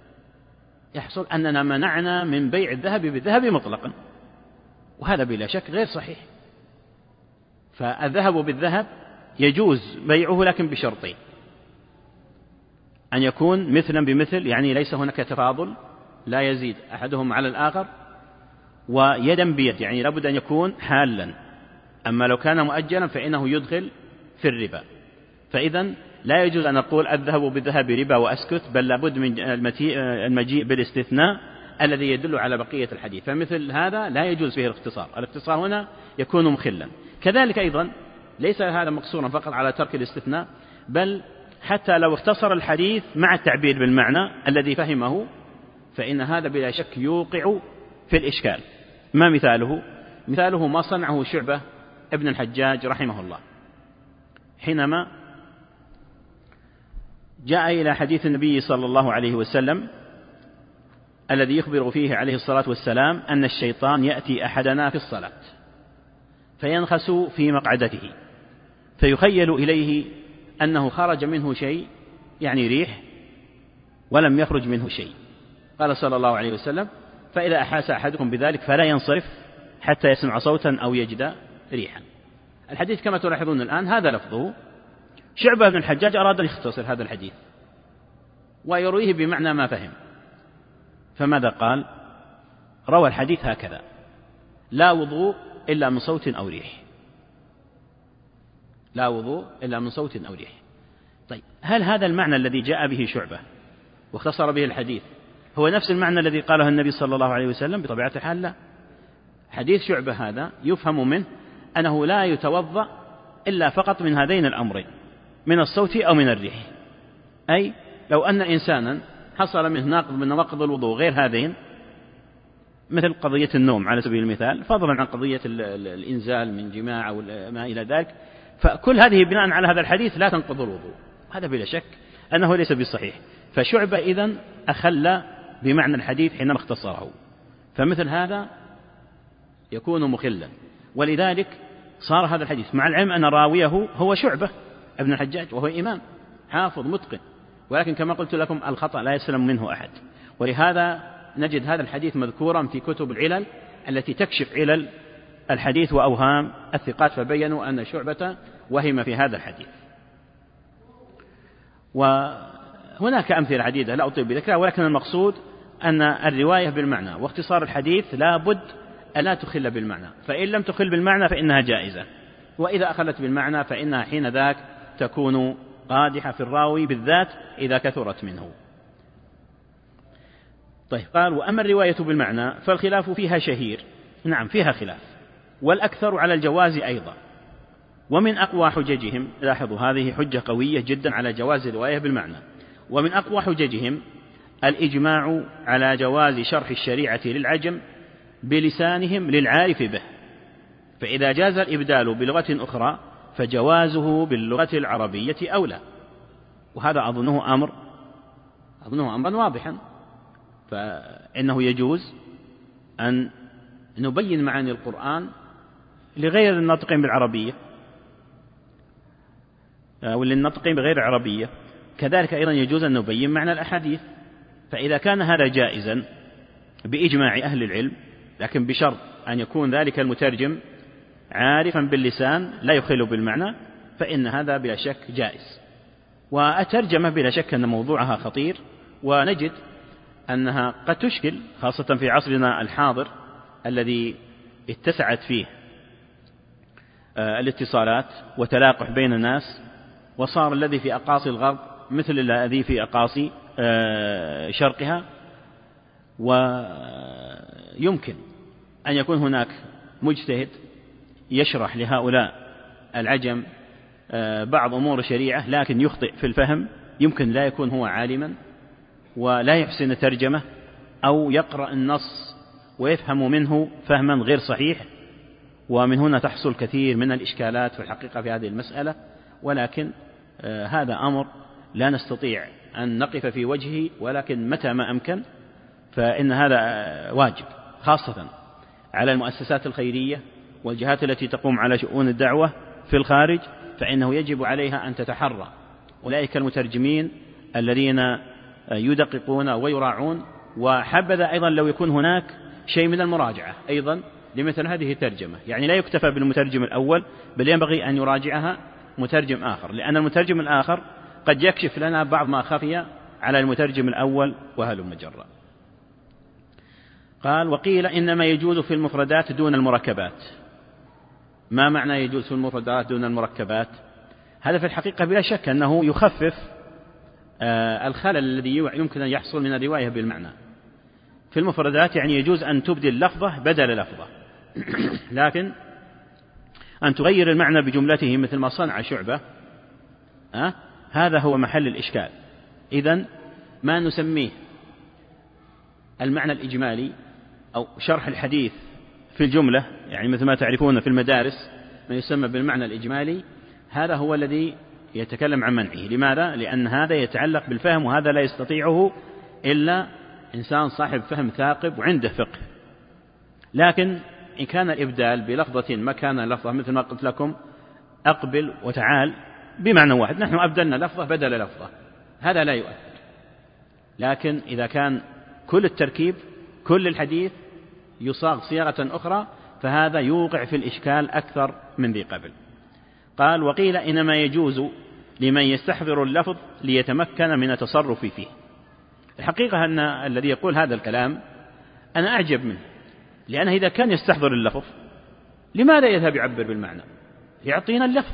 يحصل أننا منعنا من بيع الذهب بالذهب مطلقا، وهذا بلا شك غير صحيح. فالذهب بالذهب يجوز بيعه لكن بشرطين: أن يكون مثلا بمثل، يعني ليس هناك تفاضل لا يزيد أحدهم على الآخر، ويدا بيد، يعني لابد أن يكون حالا. أما لو كان مؤجلا فإنه يدخل في الربا. فإذا لا يجوز أن نقول الذهب بالذهب ربا وأسكت، بل لابد من المجيء بالاستثناء الذي يدل على بقية الحديث. فمثل هذا لا يجوز فيه الاختصار، الاختصار هنا يكون مخلا. كذلك أيضا ليس هذا مقصورا فقط على ترك الاستثناء، بل حتى لو اختصر الحديث مع التعبير بالمعنى الذي فهمه فإن هذا بلا شك يوقع في الإشكال. ما مثاله؟ مثاله ما صنعه شعبة ابن الحجاج رحمه الله حينما جاء إلى حديث النبي صلى الله عليه وسلم الذي يخبر فيه عليه الصلاة والسلام أن الشيطان يأتي أحدنا في الصلاة فينخس في مقعدته فيخيل إليه أنه خرج منه شيء، يعني ريح، ولم يخرج منه شيء. قال صلى الله عليه وسلم: فإذا أحاس أحدكم بذلك فلا ينصرف حتى يسمع صوتا أو يجد ريحا. الحديث كما تلاحظون الآن هذا لفظه. شعبة بن الحجاج أراد أن يختصر هذا الحديث ويرويه بمعنى ما فهم، فماذا قال؟ روى الحديث هكذا: لا وضوء إلا من صوت أو ريح. لا وضوء إلا من صوت أو ريح. طيب هل هذا المعنى الذي جاء به شعبة واختصر به الحديث هو نفس المعنى الذي قاله النبي صلى الله عليه وسلم؟ بطبيعة الحال لا. حديث شعبة هذا يفهم منه أنه لا يتوضأ إلا فقط من هذين الأمرين، من الصوت أو من الريح. أي لو أن إنسانا حصل منه ناقض من نواقض الوضوء غير هذين، مثل قضية النوم على سبيل المثال، فضلا عن قضية الإنزال من جماع أو ما إلى ذلك، فكل هذه بناء على هذا الحديث لا تنقض الوضوء. هذا بلا شك أنه ليس بالصحيح. فشعبة إذن أخل بمعنى الحديث حينما اختصره، فمثل هذا يكون مخلا. ولذلك صار هذا الحديث مع العلم أن راويه هو شعبة ابن الحجاج وهو إمام حافظ متقن، ولكن كما قلت لكم الخطأ لا يسلم منه أحد. ولهذا نجد هذا الحديث مذكورا في كتب العلل التي تكشف علل الحديث وأوهام الثقات، فبينوا أن شعبة وهم في هذا الحديث. وهناك أمثلة عديدة لا أطيل بذكرها، ولكن المقصود أن الرواية بالمعنى واختصار الحديث لا بد ألا تخل بالمعنى، فإن لم تخل بالمعنى فإنها جائزة، وإذا أخلت بالمعنى فإنها حين ذاك تكون قادحة في الراوي بالذات إذا كثرت منه. طيب قال: وأما الرواية بالمعنى فالخلاف فيها شهير. نعم فيها خلاف، والأكثر على الجواز أيضا. ومن أقوى حججهم، لاحظوا هذه حجة قوية جدا على جواز الرواية بالمعنى، ومن أقوى حججهم الإجماع على جواز شرح الشريعة للعجم بلسانهم للعارف به، فإذا جاز الإبدال بلغة أخرى فجوازه باللغة العربية أولى. وهذا أظنه أمرا واضحا، فإنه يجوز أن نبين معاني القرآن لغير الناطقين بالعربية وللناطقين بغير العربية، كذلك أيضا يجوز أن نبين معنى الأحاديث. فإذا كان هذا جائزا بإجماع أهل العلم، لكن بشرط أن يكون ذلك المترجم عارفا باللسان لا يخل بالمعنى، فإن هذا بلا شك جائز. والترجمة بلا شك أن موضوعها خطير، ونجد أنها قد تشكل خاصة في عصرنا الحاضر الذي اتسعت فيه الاتصالات وتلاقح بين الناس، وصار الذي في أقاصي الغرب مثل الذي في أقاصي شرقها. ويمكن أن يكون هناك مجتهد يشرح لهؤلاء العجم بعض أمور الشريعة لكن يخطئ في الفهم، يمكن لا يكون هو عالما ولا يحسن الترجمة، أو يقرأ النص ويفهم منه فهما غير صحيح، ومن هنا تحصل كثير من الإشكالات في الحقيقة في هذه المسألة. ولكن هذا أمر لا نستطيع أن نقف في وجهه، ولكن متى ما أمكن فإن هذا واجب، خاصة على المؤسسات الخيرية والجهات التي تقوم على شؤون الدعوة في الخارج، فإنه يجب عليها أن تتحرى أولئك المترجمين الذين يدققون ويراعون. وحبذا أيضا لو يكون هناك شيء من المراجعة أيضا لمثل هذه الترجمة، يعني لا يكتفى بالمترجم الأول، بل ينبغي أن يراجعها مترجم آخر، لأن المترجم الآخر قد يكشف لنا بعض ما خفي على المترجم الأول وهلم جرا. قال: وقيل إنما يجوز في المفردات دون المركبات. ما معنى يجوز في المفردات دون المركبات؟ هذا في الحقيقة بلا شك أنه يخفف الخلل الذي يمكن أن يحصل من الرواية بالمعنى. في المفردات يعني يجوز أن تبدل لفظة بدل لفظة، لكن أن تغير المعنى بجملته مثل ما صنع شعبة هذا هو محل الإشكال. إذن ما نسميه المعنى الإجمالي أو شرح الحديث في الجملة، يعني مثل ما تعرفون في المدارس ما يسمى بالمعنى الإجمالي، هذا هو الذي يتكلم عن منعه. لماذا؟ لأن هذا يتعلق بالفهم، وهذا لا يستطيعه إلا إنسان صاحب فهم ثاقب وعنده فقه. لكن إن كان الإبدال بلفظة مكان لفظة، مثل ما قلت لكم أقبل وتعال بمعنى واحد، نحن أبدلنا لفظة بدل لفظة، هذا لا يؤثر. لكن إذا كان كل التركيب كل الحديث يصاغ صياغة أخرى، فهذا يوقع في الإشكال أكثر من ذي قبل. قال: وقيل إنما يجوز لمن يستحضر اللفظ ليتمكن من التصرف فيه. الحقيقة أن الذي يقول هذا الكلام أنا أعجب منه، لأنه إذا كان يستحضر اللفظ لماذا يذهب يعبر بالمعنى؟ يعطينا اللفظ،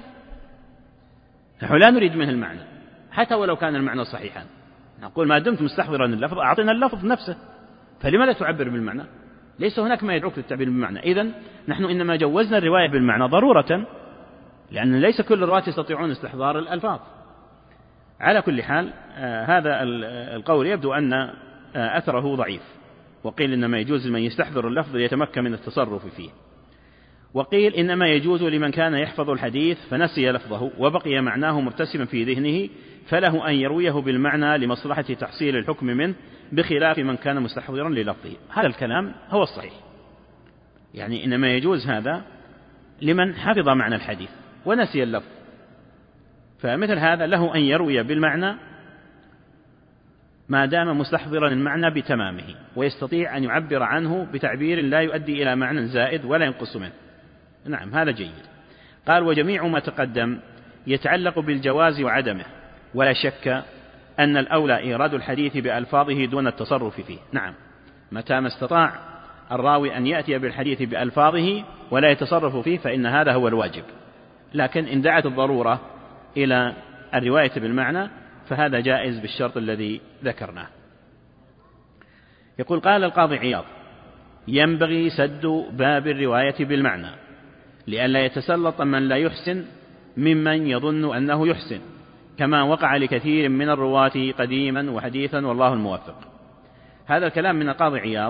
نحن لا نريد منه المعنى حتى ولو كان المعنى صحيحا. نقول ما دمت مستحضرا اللفظ أعطينا اللفظ نفسه، فلماذا تعبر بالمعنى؟ ليس هناك ما يدعوك للتعبير بالمعنى. إذن نحن إنما جوزنا الرواية بالمعنى ضرورة، لأن ليس كل الرواة يستطيعون استحضار الألفاظ. على كل حال هذا القول يبدو أن أثره ضعيف. وقيل إنما يجوز لمن يستحضر اللفظ ليتمكن من التصرف فيه. وقيل إنما يجوز لمن كان يحفظ الحديث فنسي لفظه وبقي معناه مرتسما في ذهنه، فله أن يرويه بالمعنى لمصلحة تحصيل الحكم منه، بخلاف من كان مستحضرا للفظه. هذا الكلام هو الصحيح، يعني إنما يجوز هذا لمن حفظ معنى الحديث ونسي اللفظ، فمثل هذا له أن يروي بالمعنى ما دام مستحضرا المعنى بتمامه، ويستطيع أن يعبر عنه بتعبير لا يؤدي إلى معنى زائد ولا ينقص منه. نعم، هذا جيد. قال: وجميع ما تقدم يتعلق بالجواز وعدمه، ولا شك أن الأولى إيراد الحديث بألفاظه دون التصرف فيه. نعم، متى ما استطاع الراوي أن يأتي بالحديث بألفاظه ولا يتصرف فيه فإن هذا هو الواجب، لكن إن دعت الضرورة إلى الرواية بالمعنى فهذا جائز بالشرط الذي ذكرناه. يقول: قال القاضي عياض: ينبغي سد باب الرواية بالمعنى لئلا يتسلط من لا يحسن ممن يظن أنه يحسن، كما وقع لكثير من الرواة قديما وحديثا، والله الموفق. هذا الكلام من القاضي عياض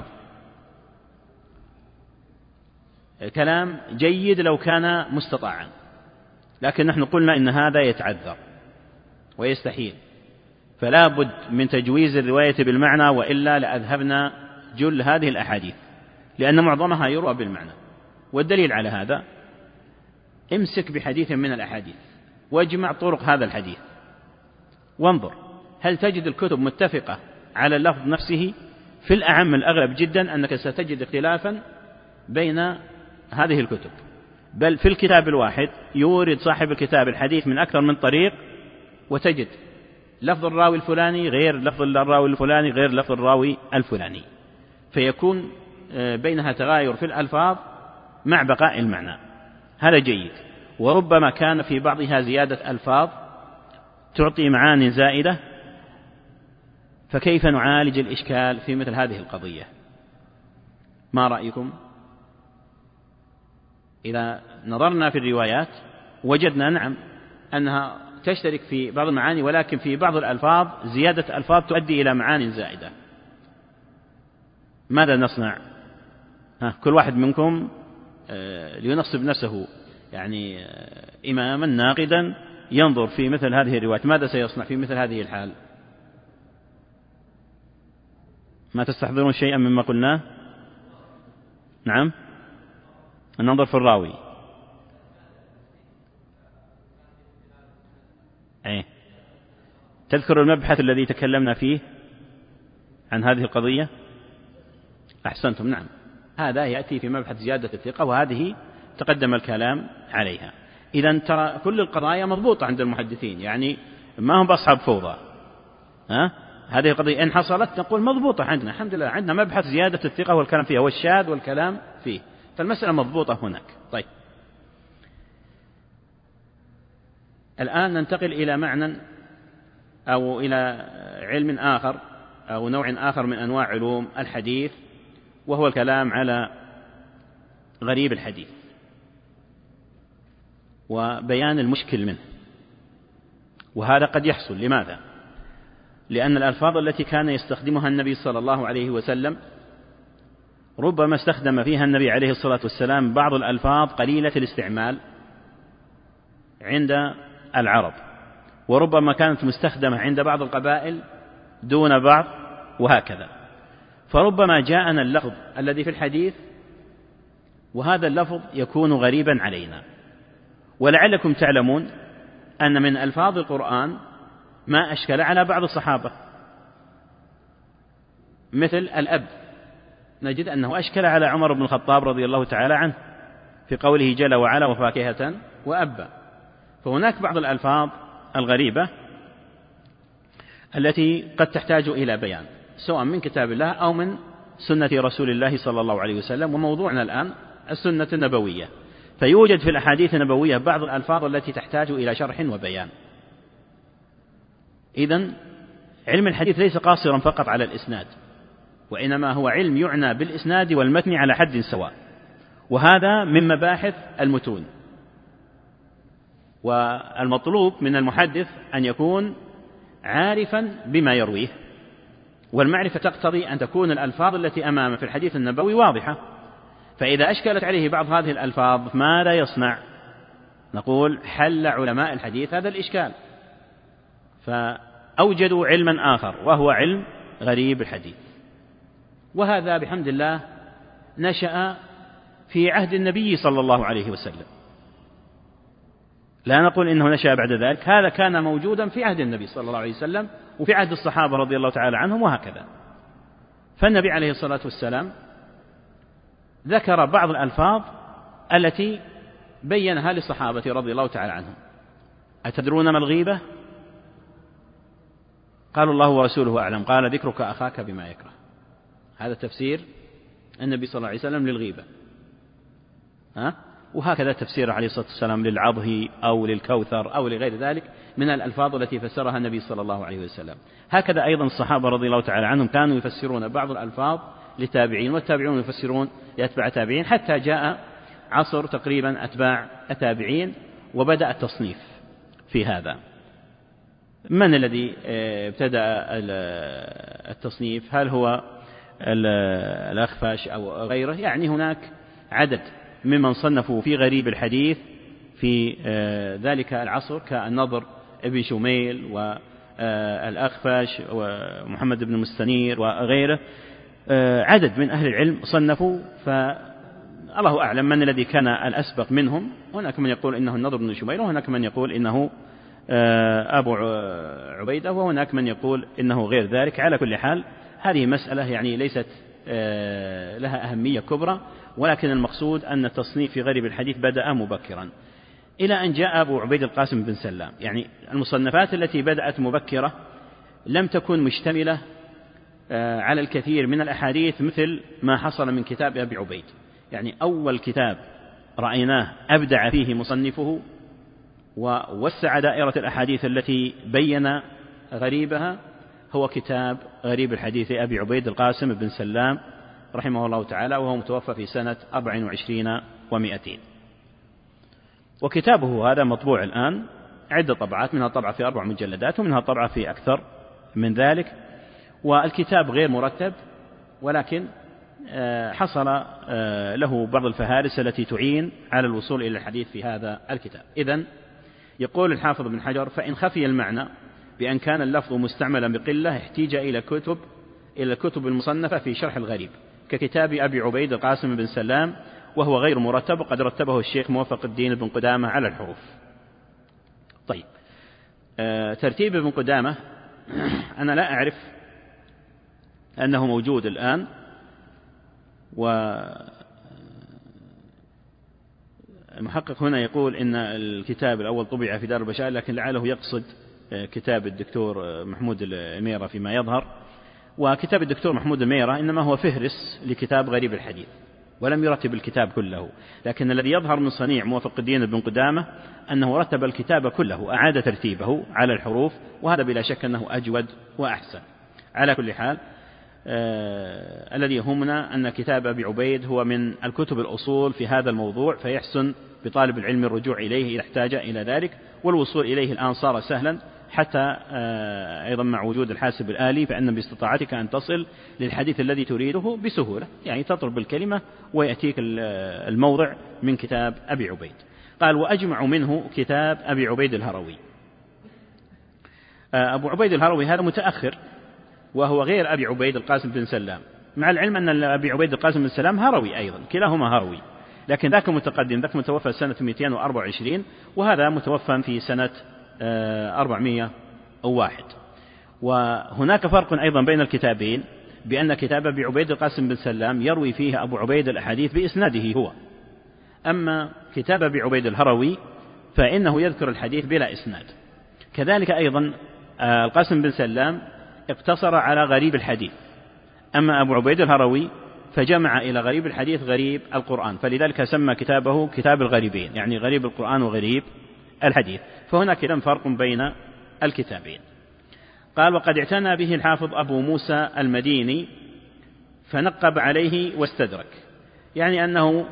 كلام جيد لو كان مستطاعا، لكن نحن قلنا إن هذا يتعذر ويستحيل، فلا بد من تجويز الرواية بالمعنى، وإلا لأذهبنا جل هذه الأحاديث، لأن معظمها يروى بالمعنى. والدليل على هذا امسك بحديث من الأحاديث واجمع طرق هذا الحديث وانظر هل تجد الكتب متفقة على اللفظ نفسه. في الأعم الأغلب جدا أنك ستجد اختلافا بين هذه الكتب، بل في الكتاب الواحد يورد صاحب الكتاب الحديث من أكثر من طريق، وتجد لفظ الراوي الفلاني غير لفظ الراوي الفلاني غير لفظ الراوي الفلاني، فيكون بينها تغاير في الألفاظ مع بقاء المعنى. هذا جيد. وربما كان في بعضها زيادة ألفاظ تعطي معاني زائدة، فكيف نعالج الإشكال في مثل هذه القضية؟ ما رأيكم؟ إذا نظرنا في الروايات وجدنا نعم أنها تشترك في بعض المعاني، ولكن في بعض الألفاظ زيادة ألفاظ تؤدي إلى معاني زائدة، ماذا نصنع؟ كل واحد منكم لينصب نفسه يعني إماما ناقدا ينظر في مثل هذه الروايات، ماذا سيصنع في مثل هذه الحال؟ ما تستحضرون شيئا مما قلناه؟ نعم، النظر في الراوي. تذكر المبحث الذي تكلمنا فيه عن هذه القضية؟ أحسنتم، نعم، هذا يأتي في مبحث زيادة الثقة، وهذه تقدم الكلام عليها. إذن ترى كل القضايا مضبوطة عند المحدثين، يعني ما هم بأصحاب فوضى. هذه القضية إن حصلت نقول مضبوطة عندنا، الحمد لله عندنا مبحث زيادة الثقة والكلام فيها، والشاذ والكلام فيه، فالمسألة مضبوطة هناك. طيب، الآن ننتقل إلى معنى أو إلى علم آخر أو نوع آخر من أنواع علوم الحديث، وهو الكلام على غريب الحديث وبيان المشكل منه. وهذا قد يحصل. لماذا؟ لأن الألفاظ التي كان يستخدمها النبي صلى الله عليه وسلم ربما استخدم فيها النبي عليه الصلاة والسلام بعض الألفاظ قليلة الاستعمال عند العرب، وربما كانت مستخدمة عند بعض القبائل دون بعض، وهكذا. فربما جاءنا اللفظ الذي في الحديث وهذا اللفظ يكون غريبا علينا. ولعلكم تعلمون أن من ألفاظ القرآن ما أشكل على بعض الصحابة، مثل الأب، نجد أنه أشكل على عمر بن الخطاب رضي الله تعالى عنه في قوله جل وعلا وفاكهة وأبا. فهناك بعض الألفاظ الغريبة التي قد تحتاج إلى بيان، سواء من كتاب الله أو من سنة رسول الله صلى الله عليه وسلم. وموضوعنا الآن السنة النبوية، فيوجد في الأحاديث النبوية بعض الألفاظ التي تحتاج إلى شرح وبيان. إذن علم الحديث ليس قاصرا فقط على الإسناد، وإنما هو علم يعنى بالإسناد والمتن على حد سواء، وهذا من مباحث المتون. والمطلوب من المحدث أن يكون عارفا بما يرويه، والمعرفة تقتضي أن تكون الألفاظ التي أمامه في الحديث النبوي واضحة. فإذا أشكلت عليه بعض هذه الألفاظ ماذا يصنع؟ نقول حل علماء الحديث هذا الإشكال، فأوجدوا علما آخر وهو علم غريب الحديث. وهذا بحمد الله نشأ في عهد النبي صلى الله عليه وسلم، لا نقول إنه نشأ بعد ذلك، هذا كان موجودا في عهد النبي صلى الله عليه وسلم وفي عهد الصحابة رضي الله تعالى عنهم وهكذا. فالنبي عليه الصلاة والسلام ذكر بعض الألفاظ التي بينها للصحابة رضي الله تعالى عنهم. أتدرون ما الغيبة؟ قالوا الله ورسوله أعلم. قال ذكرك أخاك بما يكره. هذا تفسير النبي صلى الله عليه وسلم للغيبة. وهكذا تفسير عليه الصلاة والسلام للعضه أو للكوثر أو لغير ذلك من الألفاظ التي فسرها النبي صلى الله عليه وسلم. هكذا أيضا الصحابة رضي الله تعالى عنهم كانوا يفسرون بعض الألفاظ للتابعين، والتابعون يفسرون لأتباع التابعين، حتى جاء عصر تقريبا أتباع التابعين، وبدأ التصنيف في هذا. من الذي ابتدأ التصنيف؟ هل هو الأخفش أو غيره؟ يعني هناك عدد ممن صنفوا في غريب الحديث في ذلك العصر كالنضر ابن شميل والأخفش ومحمد بن مستنير وغيره. عدد من أهل العلم صنفوا، فالله أعلم من الذي كان الأسبق منهم. هناك من يقول إنه النضر بن شميل، وهناك من يقول إنه أبو عبيدة، وهناك من يقول إنه غير ذلك. على كل حال هذه مسألة يعني ليست لها أهمية كبرى، ولكن المقصود أن التصنيف في غريب الحديث بدأ مبكرا إلى أن جاء أبو عبيد القاسم بن سلام. يعني المصنفات التي بدأت مبكرة لم تكن مشتملة على الكثير من الأحاديث مثل ما حصل من كتاب أبي عبيد. يعني أول كتاب رأيناه أبدع فيه مصنفه ووسع دائرة الأحاديث التي بين غريبها هو كتاب غريب الحديث أبي عبيد القاسم بن سلام رحمه الله تعالى، وهو متوفى في سنة 24 و200. وكتابه هذا مطبوع الآن عدة طبعات، منها طبعة في 4 مجلدات ومنها طبعة في أكثر من ذلك. والكتاب غير مرتب، ولكن حصل له بعض الفهارس التي تعين على الوصول إلى الحديث في هذا الكتاب. إذن يقول الحافظ بن حجر: فإن خفي المعنى بأن كان اللفظ مستعملا بقلة احتيج إلى الكتب المصنفة في شرح الغريب ككتاب أبي عبيد القاسم بن سلام، وهو غير مرتب، وقد رتبه الشيخ موفق الدين بن قدامة على الحروف. طيب، ترتيب ابن قدامة أنا لا أعرف أنه موجود الآن، والمحقق هنا يقول إن الكتاب الأول طبع في دار البشائر، لكن لعله يقصد كتاب الدكتور محمود الميرة فيما يظهر. وكتاب الدكتور محمود الميرة إنما هو فهرس لكتاب غريب الحديث، ولم يرتب الكتاب كله، لكن الذي يظهر من صنيع موفق الدين بن قدامة أنه رتب الكتاب كله، أعاد ترتيبه على الحروف، وهذا بلا شك أنه أجود وأحسن. على كل حال الذي يهمنا أن كتاب أبي عبيد هو من الكتب الأصول في هذا الموضوع، فيحسن بطالب العلم الرجوع إليه إذا احتاج إلى ذلك، والوصول إليه الآن صار سهلا، حتى أيضا مع وجود الحاسب الآلي فإن باستطاعتك أن تصل للحديث الذي تريده بسهولة. يعني تطلب الكلمة ويأتيك الموضع من كتاب أبي عبيد. قال: وأجمع منه كتاب أبي عبيد الهروي. أبو عبيد الهروي هذا متأخر، وهو غير أبي عبيد القاسم بن سلام، مع العلم أن أبي عبيد القاسم بن سلام هروي أيضا، كلاهما هروي، لكن ذاك متقدم، ذاك متوفى سنة 224 وهذا متوفى في سنة 401. وهناك فرق أيضا بين الكتابين، بأن كتاب أبي عبيد القاسم بن سلام يروي فيه أبو عبيد الأحاديث بإسناده هو، أما كتاب أبي عبيد الهروي فإنه يذكر الحديث بلا إسناد. كذلك أيضا القاسم بن سلام اقتصر على غريب الحديث، أما أبو عبيد الهروي فجمع إلى غريب الحديث غريب القرآن، فلذلك سمى كتابه كتاب الغريبين، يعني غريب القرآن وغريب الحديث. فهناك إذن فرق بين الكتابين. قال: وقد اعتنى به الحافظ أبو موسى المديني فنقب عليه واستدرك، يعني أنه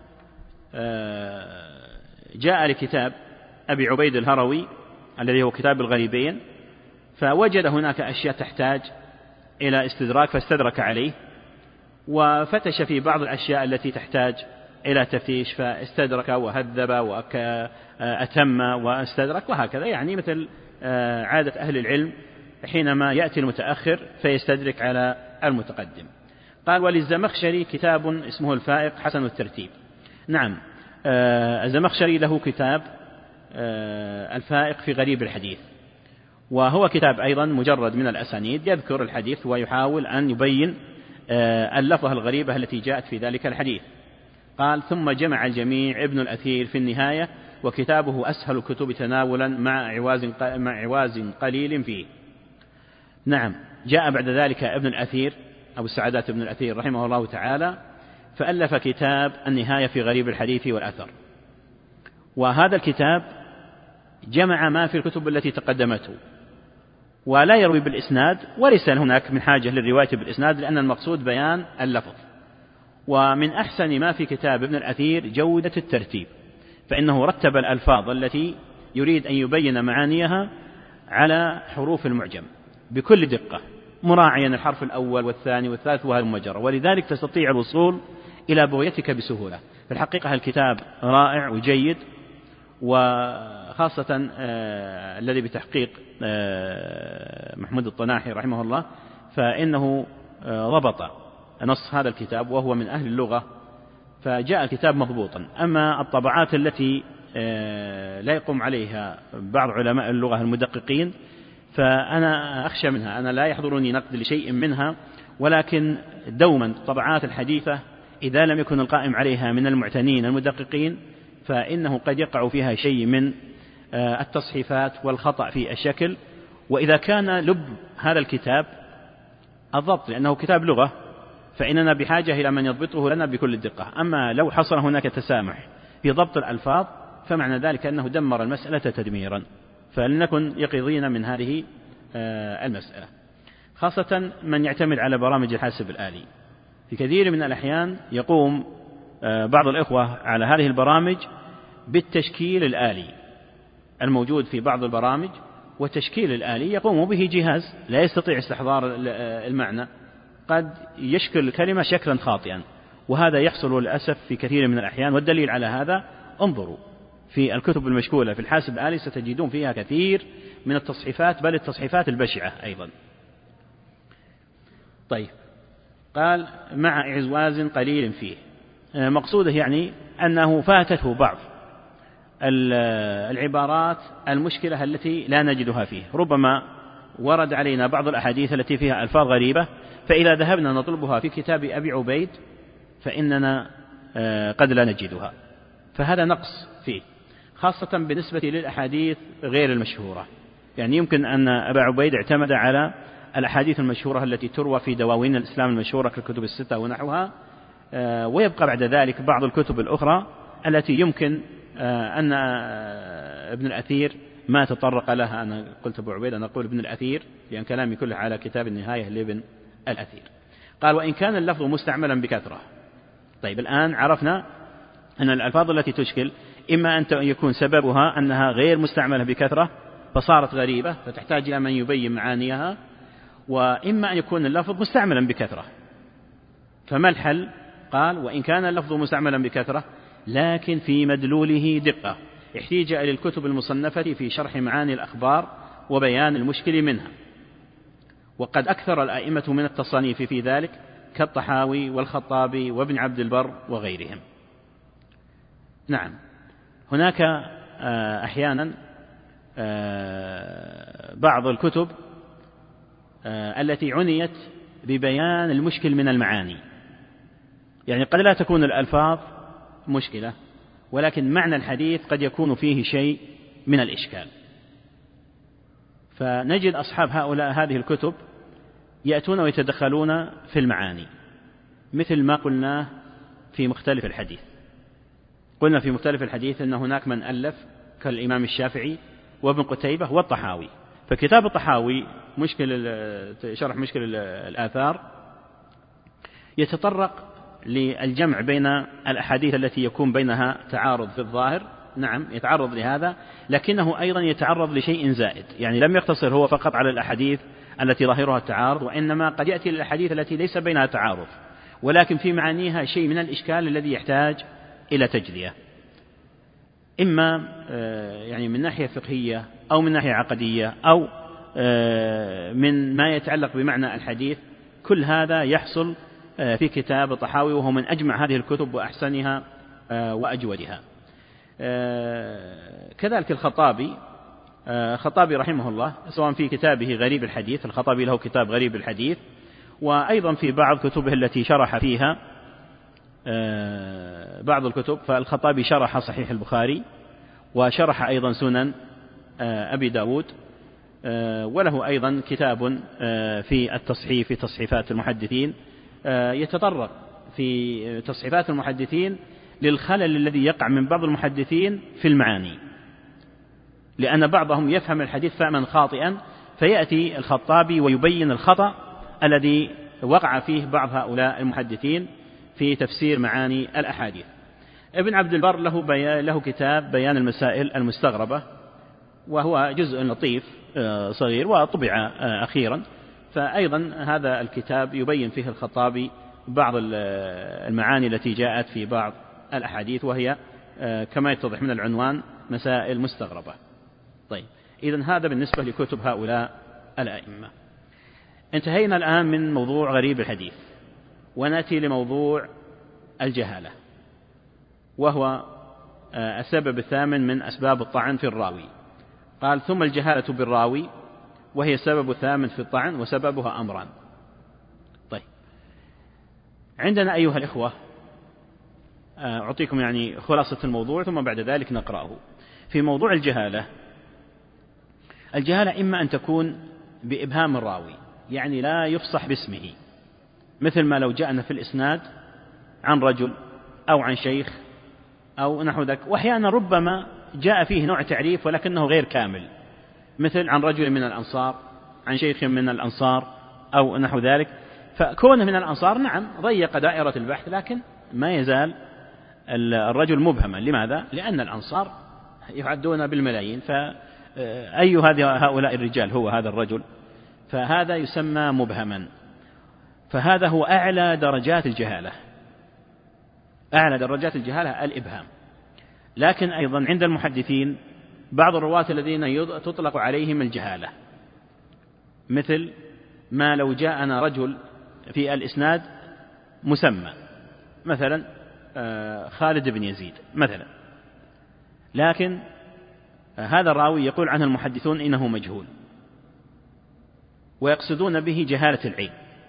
جاء لكتاب أبي عبيد الهروي الذي هو كتاب الغريبين، فوجد هناك أشياء تحتاج إلى استدراك فاستدرك عليه، وفتش في بعض الأشياء التي تحتاج إلى تفتيش فاستدرك وهذب وأتم واستدرك، وهكذا. يعني مثل عادة أهل العلم حينما يأتي المتأخر فيستدرك على المتقدم. قال: وللزمخشري كتاب اسمه الفائق حسن الترتيب. نعم، الزمخشري له كتاب الفائق في غريب الحديث، وهو كتاب أيضا مجرد من الأسانيد، يذكر الحديث ويحاول أن يبين اللفظة الغريبة التي جاءت في ذلك الحديث. قال: ثم جمع الجميع ابن الأثير في النهاية، وكتابه أسهل الكتب تناولا مع عواز قليل فيه. نعم، جاء بعد ذلك ابن الأثير أبو السعادات ابن الأثير رحمه الله تعالى، فألف كتاب النهاية في غريب الحديث والأثر، وهذا الكتاب جمع ما في الكتب التي تقدمته، ولا يروي بالإسناد، وليس هناك من حاجة للرواية بالإسناد، لأن المقصود بيان اللفظ. ومن أحسن ما في كتاب ابن الأثير جودة الترتيب، فإنه رتب الألفاظ التي يريد أن يبين معانيها على حروف المعجم بكل دقة، مراعيا الحرف الأول والثاني والثالث وهلم جرى، ولذلك تستطيع الوصول إلى بغيتك بسهولة. في الحقيقة الكتاب رائع وجيد، وخاصة الذي بتحقيق محمود الطناحي رحمه الله، فإنه ضبط نص هذا الكتاب وهو من أهل اللغة، فجاء الكتاب مضبوطا. أما الطبعات التي لا يقوم عليها بعض علماء اللغة المدققين فأنا أخشى منها، أنا لا يحضرني نقد لشيء منها، ولكن دوما الطبعات الحديثة إذا لم يكن القائم عليها من المعتنين المدققين فإنه قد يقع فيها شيء من التصحيفات والخطأ في الشكل. وإذا كان لب هذا الكتاب الضبط لأنه كتاب لغة فإننا بحاجة إلى من يضبطه لنا بكل الدقة. أما لو حصل هناك تسامح في ضبط الألفاظ فمعنى ذلك أنه دمر المسألة تدميرا، فلنكن يقظين من هذه المسألة، خاصة من يعتمد على برامج الحاسب الآلي. في كثير من الأحيان يقوم بعض الإخوة على هذه البرامج بالتشكيل الآلي الموجود في بعض البرامج، والتشكيل الآلي يقوم به جهاز لا يستطيع استحضار المعنى، قد يشكل الكلمة شكلا خاطئا، وهذا يحصل للأسف في كثير من الأحيان. والدليل على هذا انظروا في الكتب المشكولة في الحاسب الآلي ستجدون فيها كثير من التصحيفات، بل التصحيفات البشعة أيضا. طيب، قال مع إعواز قليل فيه، مقصوده يعني أنه فاتته بعض العبارات المشكلة التي لا نجدها فيه. ربما ورد علينا بعض الأحاديث التي فيها ألفاظ غريبة، فإذا ذهبنا نطلبها في كتاب أبي عبيد فإننا قد لا نجدها، فهذا نقص فيه، خاصة بالنسبة للأحاديث غير المشهورة. يعني يمكن أن أبا عبيد اعتمد على الأحاديث المشهورة التي تروى في دواوين الإسلام المشهورة كالكتب الستة ونحوها، ويبقى بعد ذلك بعض الكتب الأخرى التي يمكن أن ابن الأثير ما تطرق لها. أنا قلت أبو عبيد، أنا أقول ابن الأثير لأن كلامي كله على كتاب النهاية لابن الأثير. قال وإن كان اللفظ مستعملا بكثرة. طيب، الآن عرفنا أن الألفاظ التي تشكل إما أن يكون سببها أنها غير مستعملة بكثرة فصارت غريبة فتحتاج إلى من يبين معانيها، وإما أن يكون اللفظ مستعملا بكثرة. فما الحل؟ قال وإن كان اللفظ مستعملا بكثرة لكن في مدلوله دقة، احتيج إلى الكتب المصنفة في شرح معاني الأخبار وبيان المشكل منها، وقد أكثر الأئمة من التصانيف في ذلك كالطحاوي والخطابي وابن عبد البر وغيرهم. نعم، هناك أحيانا بعض الكتب التي عنيت ببيان المشكل من المعاني، يعني قد لا تكون الألفاظ مشكلة ولكن معنى الحديث قد يكون فيه شيء من الإشكال، فنجد أصحاب هذه الكتب يأتون ويتدخلون في المعاني، مثل ما قلناه في مختلف الحديث. قلنا في مختلف الحديث أن هناك من ألف كالإمام الشافعي وابن قتيبة والطحاوي، فكتاب الطحاوي شرح مشكل الآثار يتطرق للجمع بين الأحاديث التي يكون بينها تعارض في الظاهر، نعم يتعرض لهذا، لكنه أيضا يتعرض لشيء زائد، يعني لم يقتصر هو فقط على الأحاديث التي ظاهرها التعارض، وإنما قد يأتي للأحاديث التي ليس بينها تعارض ولكن في معانيها شيء من الإشكال الذي يحتاج إلى تجزية، إما يعني من ناحية فقهية أو من ناحية عقدية أو من ما يتعلق بمعنى الحديث. كل هذا يحصل في كتاب الطحاوي، وهو من أجمع هذه الكتب وأحسنها وأجودها. كذلك الخطابي رحمه الله، سواء في كتابه غريب الحديث، الخطابي له كتاب غريب الحديث، وأيضا في بعض كتبه التي شرح فيها بعض الكتب، فالخطابي شرح صحيح البخاري وشرح أيضا سنن أبي داود، وله أيضا كتاب في التصحيف في تصحيفات المحدثين، يتطرق في تصحيفات المحدثين للخلل الذي يقع من بعض المحدثين في المعاني، لأن بعضهم يفهم الحديث فهما خاطئا، فيأتي الخطابي ويبين الخطأ الذي وقع فيه بعض هؤلاء المحدثين في تفسير معاني الأحاديث. ابن عبد البر له كتاب بيان المسائل المستغربة، وهو جزء لطيف صغير وطبع أخيرا، فأيضا هذا الكتاب يبين فيه الخطابي بعض المعاني التي جاءت في بعض الأحاديث، وهي كما يتضح من العنوان مسائل مستغربة. طيب، إذن هذا بالنسبة لكتب هؤلاء الأئمة. انتهينا الآن من موضوع غريب الحديث، ونأتي لموضوع الجهالة، وهو السبب الثامن من أسباب الطعن في الراوي. قال: ثم الجهالة بالراوي، وهي السبب الثامن في الطعن، وسببها أمران. طيب، عندنا أيها الإخوة أعطيكم يعني خلاصة الموضوع ثم بعد ذلك نقرأه. في موضوع الجهالة إما أن تكون بإبهام الراوي، يعني لا يفصح باسمه، مثل ما لو جاءنا في الإسناد عن رجل أو عن شيخ أو نحو ذلك، وأحيانا ربما جاء فيه نوع تعريف ولكنه غير كامل، مثل عن رجل من الأنصار، عن شيخ من الأنصار أو نحو ذلك. فكونه من الأنصار نعم ضيق دائرة البحث، لكن ما يزال الرجل مبهما. لماذا؟ لأن الأنصار يعدون بالملايين، فأي هؤلاء الرجال هو هذا الرجل؟ فهذا يسمى مبهما. فهذا هو أعلى درجات الجهالة، أعلى درجات الجهالة الإبهام. لكن أيضا عند المحدثين بعض الرواة الذين تطلق عليهم الجهالة، مثل ما لو جاءنا رجل في الإسناد مسمى، مثلا خالد بن يزيد مثلا، لكن هذا الراوي يقول عنه المحدثون إنه مجهول، ويقصدون به جهالة العين،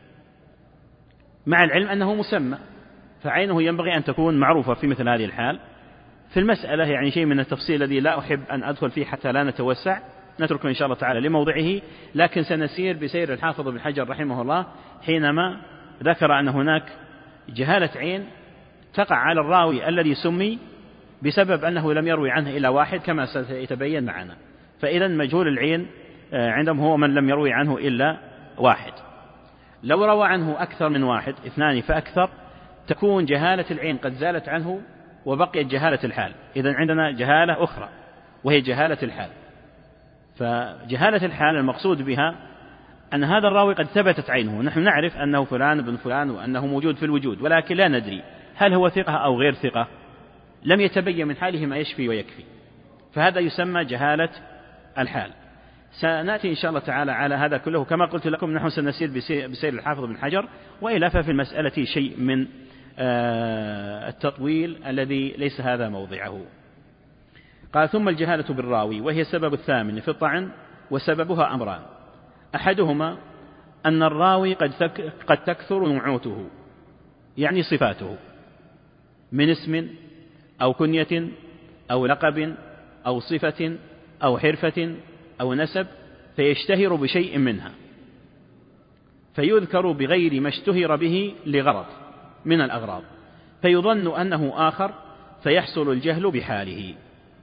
مع العلم أنه مسمى، فعينه ينبغي أن تكون معروفة في مثل هذه الحال. في المسألة يعني شيء من التفصيل الذي لا أحب أن أدخل فيه حتى لا نتوسع، نتركه إن شاء الله تعالى لموضعه، لكن سنسير بسير الحافظ بن حجر رحمه الله حينما ذكر أن هناك جهالة عين تقع على الراوي الذي سمي بسبب أنه لم يروي عنه إلا واحد، كما سيتبين معنا. فإذا مجهول العين عندهم هو من لم يروي عنه إلا واحد. لو روى عنه أكثر من واحد، اثنان فأكثر، تكون جهالة العين قد زالت عنه وبقيت جهالة الحال. إذن عندنا جهالة أخرى وهي جهالة الحال. فجهالة الحال المقصود بها أن هذا الراوي قد ثبتت عينه، نحن نعرف أنه فلان بن فلان وأنه موجود في الوجود، ولكن لا ندري هل هو ثقة أو غير ثقة، لم يتبين من حاله ما يشفي ويكفي، فهذا يسمى جهالة الحال. سنأتي إن شاء الله تعالى على هذا كله، كما قلت لكم نحن سنسير بسير الحافظ بن حجر، وإلا ففي المسألة شيء من التطويل الذي ليس هذا موضعه. قال: ثم الجهالة بالراوي، وهي السبب الثامن في الطعن، وسببها أمران: أحدهما أن الراوي قد تكثر نعوته، يعني صفاته، من اسم أو كنية أو لقب أو صفة أو حرفة أو نسب، فيشتهر بشيء منها، فيذكر بغير ما اشتهر به لغرض من الأغراض، فيظن أنه آخر، فيحصل الجهل بحاله.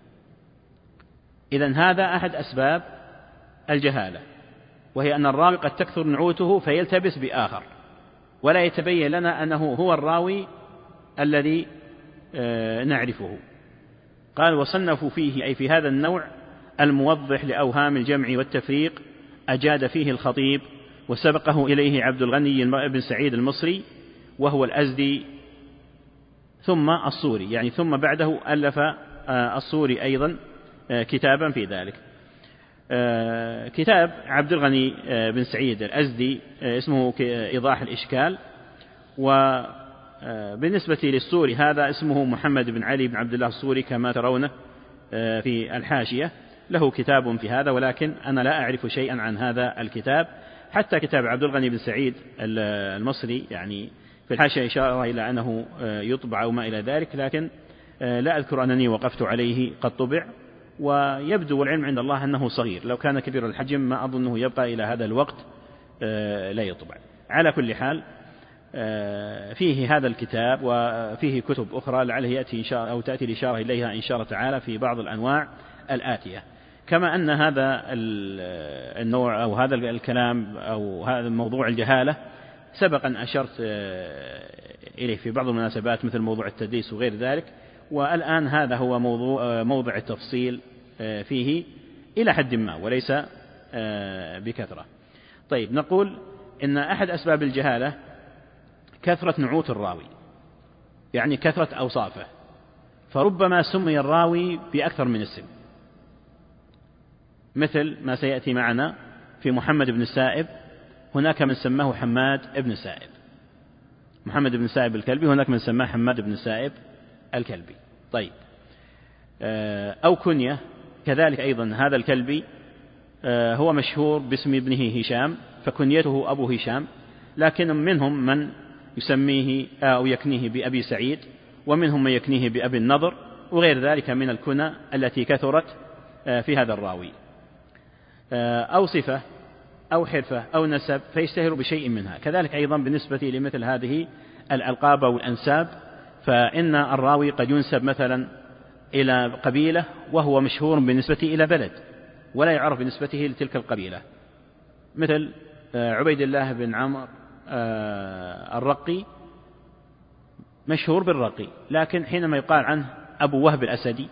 إذن هذا أحد أسباب الجهالة، وهي أن الراوي قد تكثر نعوته فيلتبس بآخر، ولا يتبين لنا أنه هو الراوي الذي نعرفه. قال: وصنفوا فيه، أي في هذا النوع الموضح لأوهام الجمع والتفريق، أجاد فيه الخطيب، وسبقه إليه عبد الغني بن سعيد المصري، وهو الأزدي، ثم الصوري، يعني ثم بعده ألف الصوري أيضا كتابا في ذلك. كتاب عبد الغني بن سعيد الأزدي اسمه إيضاح الإشكال، وبالنسبة للصوري هذا اسمه محمد بن علي بن عبد الله الصوري كما ترونه في الحاشية، له كتاب في هذا، ولكن أنا لا أعرف شيئا عن هذا الكتاب. حتى كتاب عبد الغني بن سعيد المصري يعني في الحاشية إشارة إلى أنه يطبع أو ما إلى ذلك، لكن لا أذكر أنني وقفت عليه قد طبع، ويبدو والعلم عند الله أنه صغير، لو كان كبير الحجم ما أظنه يبقى إلى هذا الوقت لا يطبع. على كل حال فيه هذا الكتاب وفيه كتب أخرى لعله يأتي إن شاء أو تأتي الإشارة إليها إن شاء الله تعالى في بعض الأنواع الآتية. كما أن هذا النوع أو هذا الكلام أو هذا موضوع الجهالة سبق أن أشرت إليه في بعض المناسبات مثل موضوع التدليس وغير ذلك، والآن هذا هو موضع التفصيل فيه إلى حد ما وليس بكثرة. طيب، نقول إن أحد أسباب الجهالة كثرة نعوت الراوي، يعني كثرة أوصافه، فربما سمي الراوي بأكثر من اسم، مثل ما سيأتي معنا في محمد بن السائب، هناك من سماه حماد بن السائب، محمد بن السائب الكلبي، هناك من سماه حماد بن السائب الكلبي. طيب، أو كنية كذلك أيضا، هذا الكلبي هو مشهور باسم ابنه هشام فكنيته أبو هشام، لكن منهم من يسميه أو يكنيه بأبي سعيد، ومنهم من يكنيه بأبي النضر، وغير ذلك من الكنى التي كثرت في هذا الراوي، أو صفة أو حرفة أو نسب فيشتهر بشيء منها. كذلك أيضا بالنسبة لمثل هذه الألقاب والأنساب، فإن الراوي قد ينسب مثلا إلى قبيلة وهو مشهور بالنسبة إلى بلد ولا يعرف بنسبته لتلك القبيلة، مثل عبيد الله بن عمرو الرقي مشهور بالرقي، لكن حينما يقال عنه أبو وهب الأسدي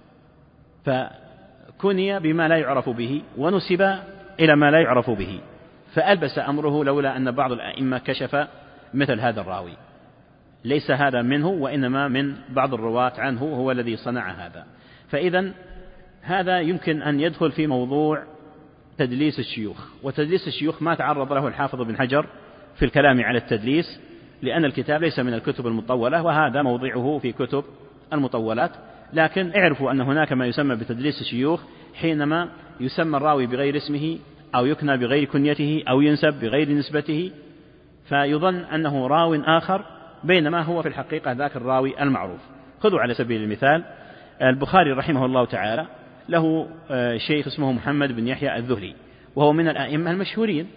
فكني بما لا يعرف به ونسب إلى ما لا يعرف به، فألبس أمره لولا أن بعض الأئمة كشف مثل هذا الراوي. ليس هذا منه، وإنما من بعض الرواة عنه هو الذي صنع هذا. فإذا هذا يمكن أن يدخل في موضوع تدليس الشيوخ، وتدليس الشيوخ ما تعرض له الحافظ بن حجر في الكلام على التدليس، لأن الكتاب ليس من الكتب المطولة، وهذا موضعه في كتب المطولات. لكن اعرفوا أن هناك ما يسمى بتدليس الشيوخ حينما يسمى الراوي بغير اسمه أو يكنى بغير كنيته أو ينسب بغير نسبته، فيظن أنه راو آخر بينما هو في الحقيقة ذاك الراوي المعروف. خذوا على سبيل المثال البخاري رحمه الله تعالى له شيخ اسمه محمد بن يحيى الذهلي، وهو من الأئمة المشهورين،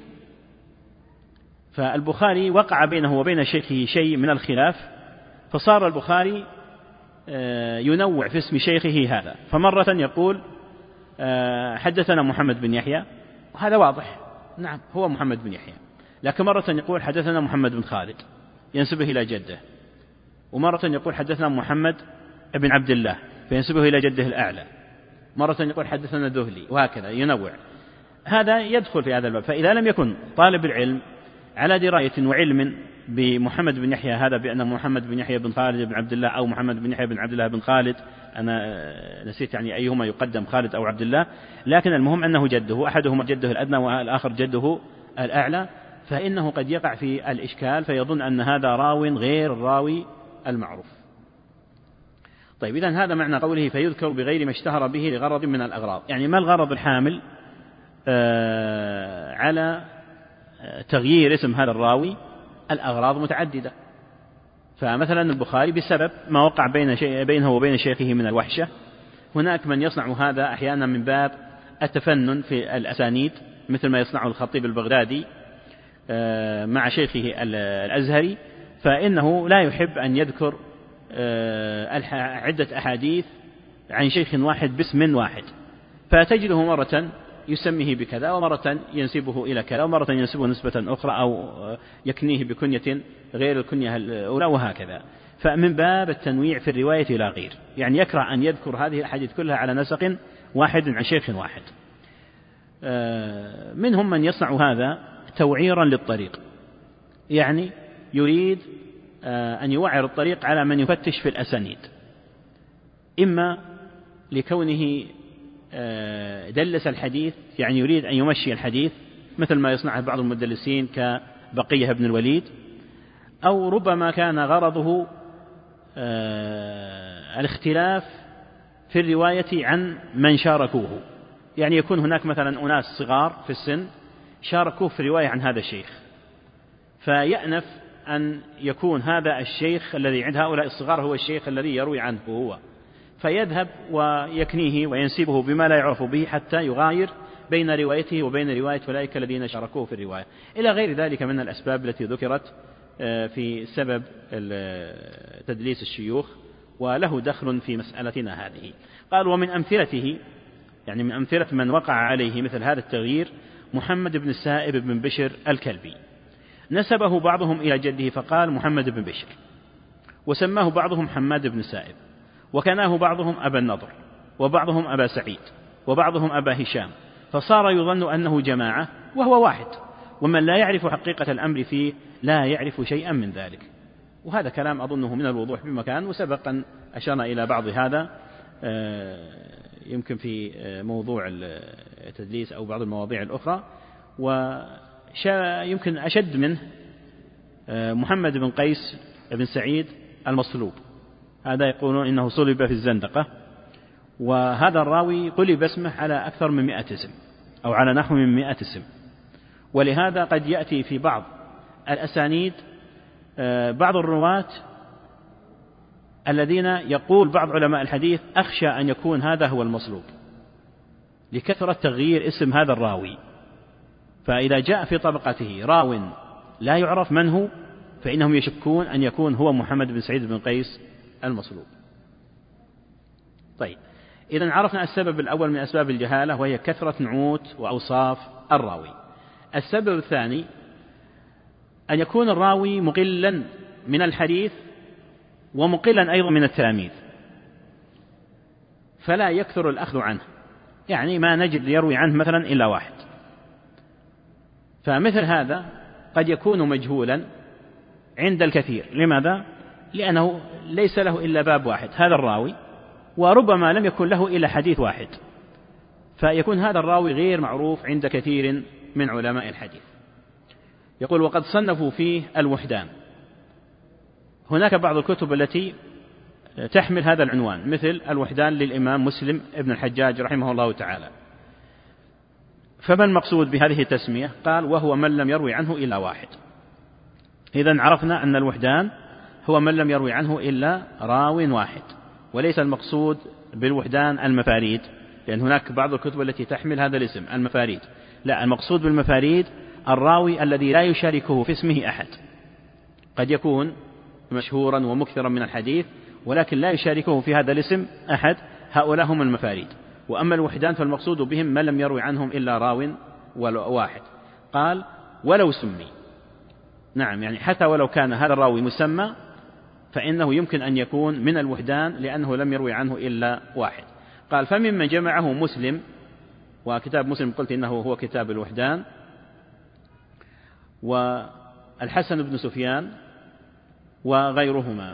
فالبخاري وقع بينه وبين شيخه شيء من الخلاف، فصار البخاري ينوع في اسم شيخه هذا، فمرة يقول حدثنا محمد بن يحيى، وهذا واضح نعم هو محمد بن يحيى، لكن مرة يقول حدثنا محمد بن خالد ينسبه إلى جده، ومرة يقول حدثنا محمد بن عبد الله فينسبه إلى جده الأعلى، مرة يقول حدثنا ذهلي، وهكذا ينوع. هذا يدخل في هذا الباب. فإذا لم يكن طالب العلم على دراية وعلم بمحمد بن يحيى هذا بأن محمد بن يحيى بن خالد بن عبد الله أو محمد بن يحيى بن عبد الله بن خالد، أنا نسيت يعني أيهما يقدم خالد أو عبد الله، لكن المهم أنه جده، أحدهما جده الأدنى والآخر جده الأعلى، فإنه قد يقع في الإشكال فيظن أن هذا راو غير الراوي المعروف. طيب، إذن هذا معنى قوله فيذكر بغير ما اشتهر به لغرض من الأغراض. يعني ما الغرض الحامل على تغيير اسم هذا الراوي؟ الأغراض متعددة. فمثلا البخاري بسبب ما وقع بينه وبين شيخه من الوحشة، هناك من يصنع هذا أحيانا من باب التفنن في الأسانيد، مثل ما يصنعه الخطيب البغدادي مع شيخه الأزهري، فإنه لا يحب أن يذكر عدة أحاديث عن شيخ واحد باسم واحد، فتجده مرة يسميه بكذا، ومرة ينسبه إلى كذا، ومرة ينسبه نسبة أخرى، أو يكنيه بكنية غير الكنية الأولى، وهكذا. فمن باب التنويع في الرواية إلى غير، يعني يكره أن يذكر هذه الأحاديث كلها على نسق واحد عن شيخ واحد. منهم من يصنع هذا توعيرا للطريق، يعني يريد أن يوعر الطريق على من يفتش في الأسانيد، إما لكونه دلس الحديث، يعني يريد أن يمشي الحديث مثل ما يصنعه بعض المدلسين كبقية بن الوليد، أو ربما كان غرضه الاختلاف في الرواية عن من شاركوه، يعني يكون هناك مثلا أناس صغار في السن شاركوه في الرواية عن هذا الشيخ، فيأنف أن يكون هذا الشيخ الذي عند هؤلاء الصغار هو الشيخ الذي يروي عنه هو، فيذهب ويكنيه وينسبه بما لا يعرف به حتى يغاير بين روايته وبين رواية أولئك الذين شاركوه في الرواية، إلى غير ذلك من الأسباب التي ذكرت في سبب تدليس الشيوخ، وله دخل في مسألتنا هذه. قال ومن أمثلته، يعني من أمثلة من وقع عليه مثل هذا التغيير محمد بن السائب بن بشر الكلبي، نسبه بعضهم إلى جده فقال محمد بن بشر، وسماه بعضهم حماد بن سائب، وكناه بعضهم أبا النضر وبعضهم أبا سعيد وبعضهم أبا هشام، فصار يظن أنه جماعة وهو واحد، ومن لا يعرف حقيقة الأمر فيه لا يعرف شيئا من ذلك. وهذا كلام أظنه من الوضوح بمكان، وسبق أن أشرنا إلى بعض هذا يمكن في موضوع التدليس أو بعض المواضيع الأخرى. ويمكن أشد منه محمد بن قيس بن سعيد المصلوب، هذا يقولون إنه صلب في الزندقة، وهذا الراوي قلب اسمه على أكثر من 100 اسم أو على نحو من 100 اسم. ولهذا قد يأتي في بعض الأسانيد بعض الرواة الذين يقول بعض علماء الحديث أخشى أن يكون هذا هو المصلوب لكثرة تغيير اسم هذا الراوي، فإذا جاء في طبقته راو لا يعرف من هو فإنهم يشكون أن يكون هو محمد بن سعيد بن قيس المصلوب. طيب، إذن عرفنا السبب الأول من أسباب الجهالة، وهي كثرة نعوت وأوصاف الراوي. السبب الثاني أن يكون الراوي مقلا من الحديث ومقلا أيضا من التلاميذ، فلا يكثر الأخذ عنه، يعني ما نجد يروي عنه مثلا إلا واحد. فمثل هذا قد يكون مجهولا عند الكثير. لماذا؟ لأنه ليس له إلا باب واحد هذا الراوي، وربما لم يكن له إلا حديث واحد، فيكون هذا الراوي غير معروف عند كثير من علماء الحديث. يقول: وقد صنفوا فيه الوحدان. هناك بعض الكتب التي تحمل هذا العنوان، مثل الوحدان للإمام مسلم ابن الحجاج رحمه الله تعالى. فما المقصود بهذه التسمية؟ قال: وهو من لم يروي عنه إلا واحد. إذن عرفنا أن الوحدان هو من لم يروي عنه إلا راو واحد، وليس المقصود بالوحدان المفاريد، لأن هناك بعض الكتب التي تحمل هذا الاسم المفاريد. لا، المقصود بالمفاريد الراوي الذي لا يشاركه في اسمه أحد، قد يكون مشهورا ومكثرا من الحديث ولكن لا يشاركه في هذا الاسم أحد، هؤلاء هم المفاريد. وأما الوحدان فالمقصود بهم من لم يروي عنهم إلا راو واحد. قال: ولو سمي. نعم، يعني حتى ولو كان هذا الراوي مسمى فإنه يمكن أن يكون من الوحدان لأنه لم يروي عنه إلا واحد. قال: فممن جمعه مسلم، وكتاب مسلم قلت إنه هو كتاب الوحدان، والحسن بن سفيان وغيرهما،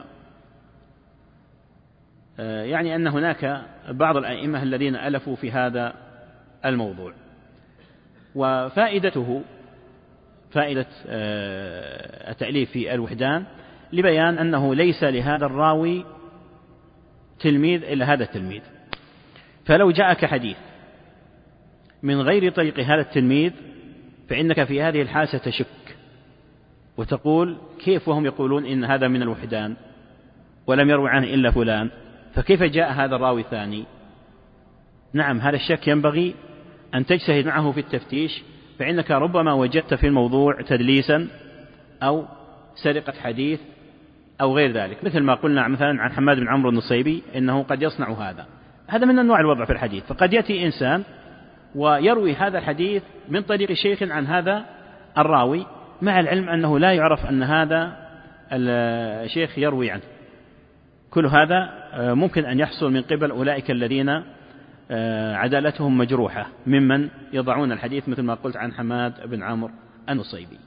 يعني أن هناك بعض الأئمة الذين ألفوا في هذا الموضوع. وفائدته فائدة التأليف في الوحدان لبيان أنه ليس لهذا الراوي تلميذ إلا هذا التلميذ، فلو جاءك حديث من غير طريق هذا التلميذ فإنك في هذه الحالة تشك وتقول: كيف وهم يقولون إن هذا من الوحدان ولم يروي عنه إلا فلان، فكيف جاء هذا الراوي الثاني؟ نعم، هذا الشك ينبغي أن تجتهد معه في التفتيش، فإنك ربما وجدت في الموضوع تدليسا أو سرقة حديث أو غير ذلك، مثل ما قلنا مثلا عن حماد بن عمرو النصيبي إنه قد يصنع هذا من أنواع الوضع في الحديث. فقد يأتي إنسان ويروي هذا الحديث من طريق شيخ عن هذا الراوي، مع العلم أنه لا يعرف أن هذا الشيخ يروي عنه. كل هذا ممكن أن يحصل من قبل أولئك الذين عدالتهم مجروحة ممن يضعون الحديث، مثل ما قلت عن حماد بن عمرو النصيبي.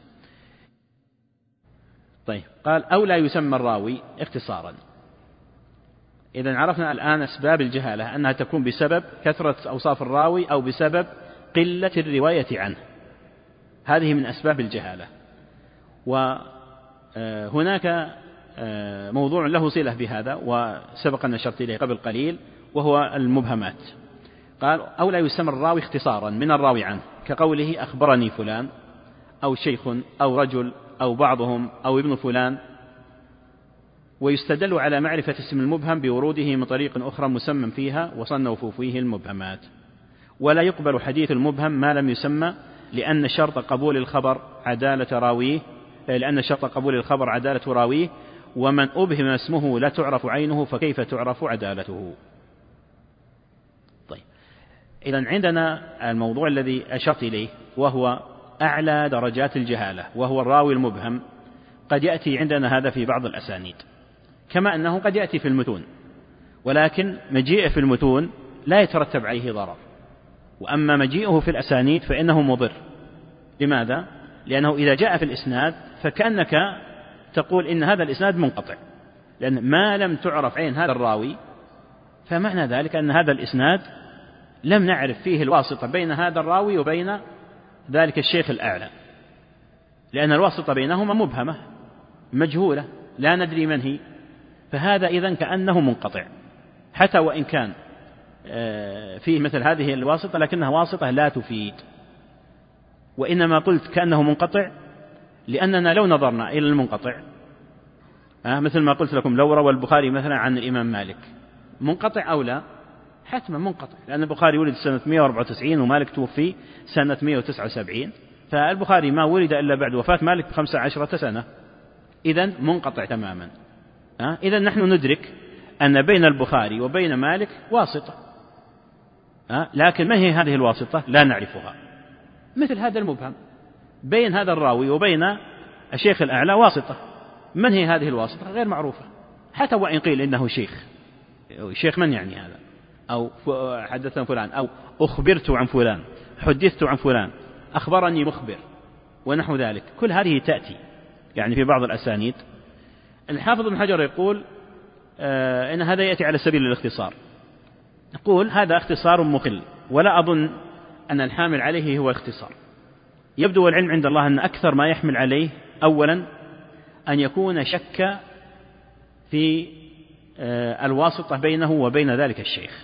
طيب، قال: أو لا يسمى الراوي اختصارا. إذن عرفنا الآن أسباب الجهالة، أنها تكون بسبب كثرة أوصاف الراوي أو بسبب قلة الرواية عنه، هذه من أسباب الجهالة. وهناك موضوع له صلة بهذا وسبق أن أشرت إليه قبل قليل، وهو المبهمات. قال: أو لا يسمى الراوي اختصارا من الراوي عنه، كقوله: أخبرني فلان، أو شيخ، أو رجل، أو بعضهم، أو ابن فلان. ويستدل على معرفة اسم المبهم بوروده من طريق أخرى مسمى فيها، وصنفوا فيه المبهمات. ولا يقبل حديث المبهم ما لم يسمى، لأن شرط قبول الخبر عدالة راويه، ومن أبهم اسمه لا تعرف عينه فكيف تعرف عدالته. طيب، إذن عندنا الموضوع الذي أشرت إليه وهو أعلى درجات الجهالة، وهو الراوي المبهم. قد يأتي عندنا هذا في بعض الأسانيد، كما أنه قد يأتي في المتون. ولكن مجيئه في المتون لا يترتب عليه ضرر، وأما مجيئه في الأسانيد فإنه مضر. لماذا؟ لأنه إذا جاء في الإسناد فكأنك تقول إن هذا الإسناد منقطع، لأن ما لم تعرف عين هذا الراوي فمعنى ذلك أن هذا الإسناد لم نعرف فيه الواسطة بين هذا الراوي وبين ذلك الشيخ الأعلى، لأن الواسطة بينهما مبهمة مجهولة لا ندري من هي، فهذا إذن كأنه منقطع، حتى وإن كان فيه مثل هذه الواسطة لكنها واسطة لا تفيد. وإنما قلت كأنه منقطع لأننا لو نظرنا إلى المنقطع مثل ما قلت لكم لو روى البخاري مثلا عن الإمام مالك، منقطع أو لا؟ حتما منقطع، لأن البخاري ولد سنة 194 ومالك توفي سنة 179، فالبخاري ما ولد إلا بعد وفاة مالك ب15 سنة، إذن منقطع تماما. إذن نحن ندرك أن بين البخاري وبين مالك واسطة، لكن ما هي هذه الواسطة؟ لا نعرفها. مثل هذا المبهم بين هذا الراوي وبين الشيخ الأعلى واسطة، من هي هذه الواسطة؟ غير معروفة، حتى وإن قيل إنه شيخ من يعني هذا؟ أو حدثنا فلان، أو أخبرت عن فلان، حدثت عن فلان، أخبرني مخبر، ونحو ذلك. كل هذه تأتي يعني في بعض الأسانيد. الحافظ ابن حجر يقول إن هذا يأتي على سبيل الاختصار. نقول هذا اختصار مقل، ولا أظن أن الحامل عليه هو الاختصار. يبدو والعلم عند الله أن أكثر ما يحمل عليه أولا أن يكون شك في الواسطة بينه وبين ذلك الشيخ،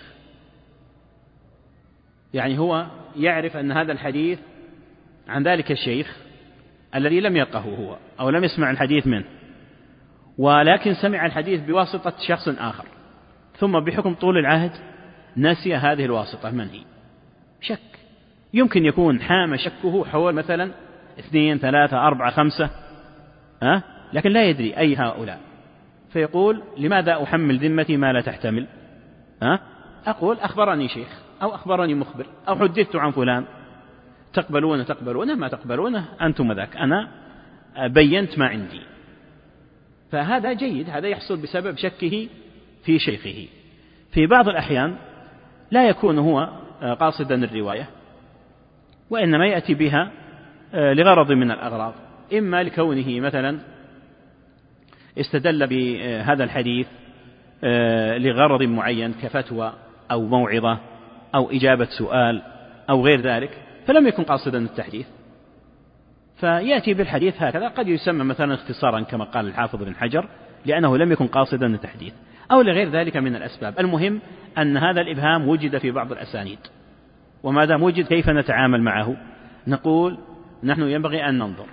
يعني هو يعرف أن هذا الحديث عن ذلك الشيخ الذي لم يلقه هو أو لم يسمع الحديث منه، ولكن سمع الحديث بواسطة شخص آخر، ثم بحكم طول العهد نسي هذه الواسطة من هي. شك يمكن يكون حام شكه حول مثلا 2 3 4 5 لكن لا يدري أي هؤلاء، فيقول لماذا أحمل ذمتي ما لا تحتمل؟ أقول أخبرني شيخ أو أخبرني مخبر أو حدثت عن فلان، تقبلونه ما تقبلونه أنتم ذاك، أنا بينت ما عندي. فهذا جيد، هذا يحصل بسبب شكه في شيخه. في بعض الأحيان لا يكون هو قاصدا الرواية، وإنما يأتي بها لغرض من الأغراض، إما لكونه مثلا استدل بهذا الحديث لغرض معين كفتوى أو موعظة أو إجابة سؤال أو غير ذلك، فلم يكن قاصدا التحديث، فيأتي بالحديث هكذا. قد يسمى مثلا اختصارا كما قال الحافظ بن حجر لأنه لم يكن قاصدا التحديث، أو لغير ذلك من الأسباب. المهم أن هذا الإبهام وجد في بعض الأسانيد، وما دام وجد كيف نتعامل معه؟ نقول نحن ينبغي أن ننظر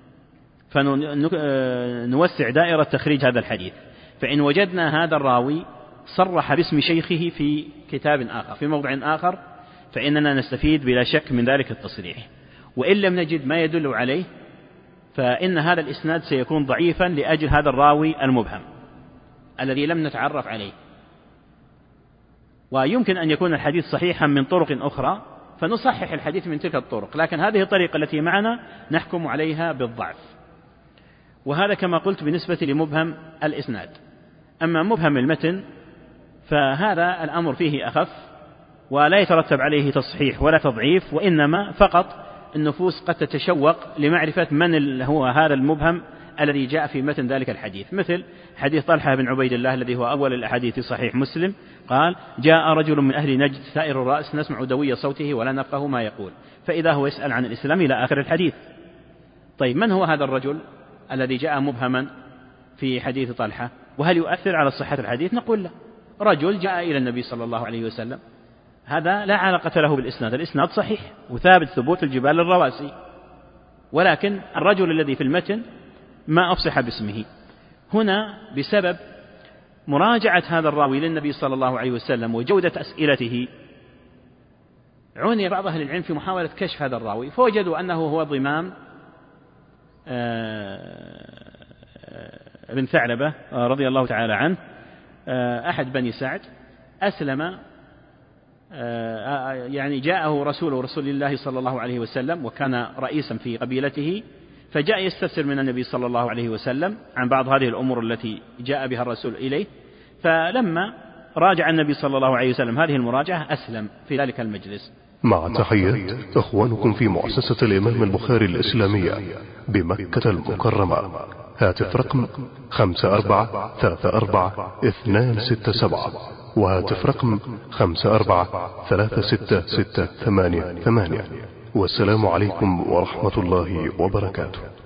فنوسع دائرة تخريج هذا الحديث، فإن وجدنا هذا الراوي صرح باسم شيخه في كتاب آخر في موضع آخر فإننا نستفيد بلا شك من ذلك التصريح، وإن لم نجد ما يدل عليه فإن هذا الإسناد سيكون ضعيفا لأجل هذا الراوي المبهم الذي لم نتعرف عليه. ويمكن أن يكون الحديث صحيحا من طرق أخرى فنصحح الحديث من تلك الطرق، لكن هذه الطريقة التي معنا نحكم عليها بالضعف. وهذا كما قلت بالنسبة لمبهم الإسناد. أما مبهم المتن فهذا الأمر فيه أخف ولا يترتب عليه تصحيح ولا تضعيف، وإنما فقط النفوس قد تتشوق لمعرفة من هو هذا المبهم الذي جاء في متن ذلك الحديث، مثل حديث طلحة بن عبيد الله الذي هو أول الأحاديث في صحيح مسلم، قال: جاء رجل من أهل نجد ثائر الرأس نسمع دوي صوته ولا نفقه ما يقول، فإذا هو يسأل عن الإسلام إلى آخر الحديث. طيب من هو هذا الرجل الذي جاء مبهما في حديث طلحة، وهل يؤثر على صحة الحديث؟ نقول لا، رجل جاء إلى النبي صلى الله عليه وسلم، هذا لا علاقة له بالإسناد، الإسناد صحيح وثابت ثبوت الجبال الرواسي، ولكن الرجل الذي في المتن ما أفصح باسمه. هنا بسبب مراجعة هذا الراوي للنبي صلى الله عليه وسلم وجودة أسئلته عني بعض أهل العلم في محاولة كشف هذا الراوي، فوجدوا أنه هو ضمام بن ثعلبة رضي الله تعالى عنه، أحد بني سعد، أسلم، يعني جاءه رسول الله صلى الله عليه وسلم وكان رئيسا في قبيلته، فجاء يستفسر من النبي صلى الله عليه وسلم عن بعض هذه الأمور التي جاء بها الرسول إليه، فلما راجع النبي صلى الله عليه وسلم هذه المراجعة أسلم في ذلك المجلس. مع تحية إخوانكم في مؤسسة الإمام البخاري الإسلامية بمكة المكرمة. هاتف رقم 5434-267 وهاتف رقم 543668. والسلام عليكم ورحمة الله وبركاته.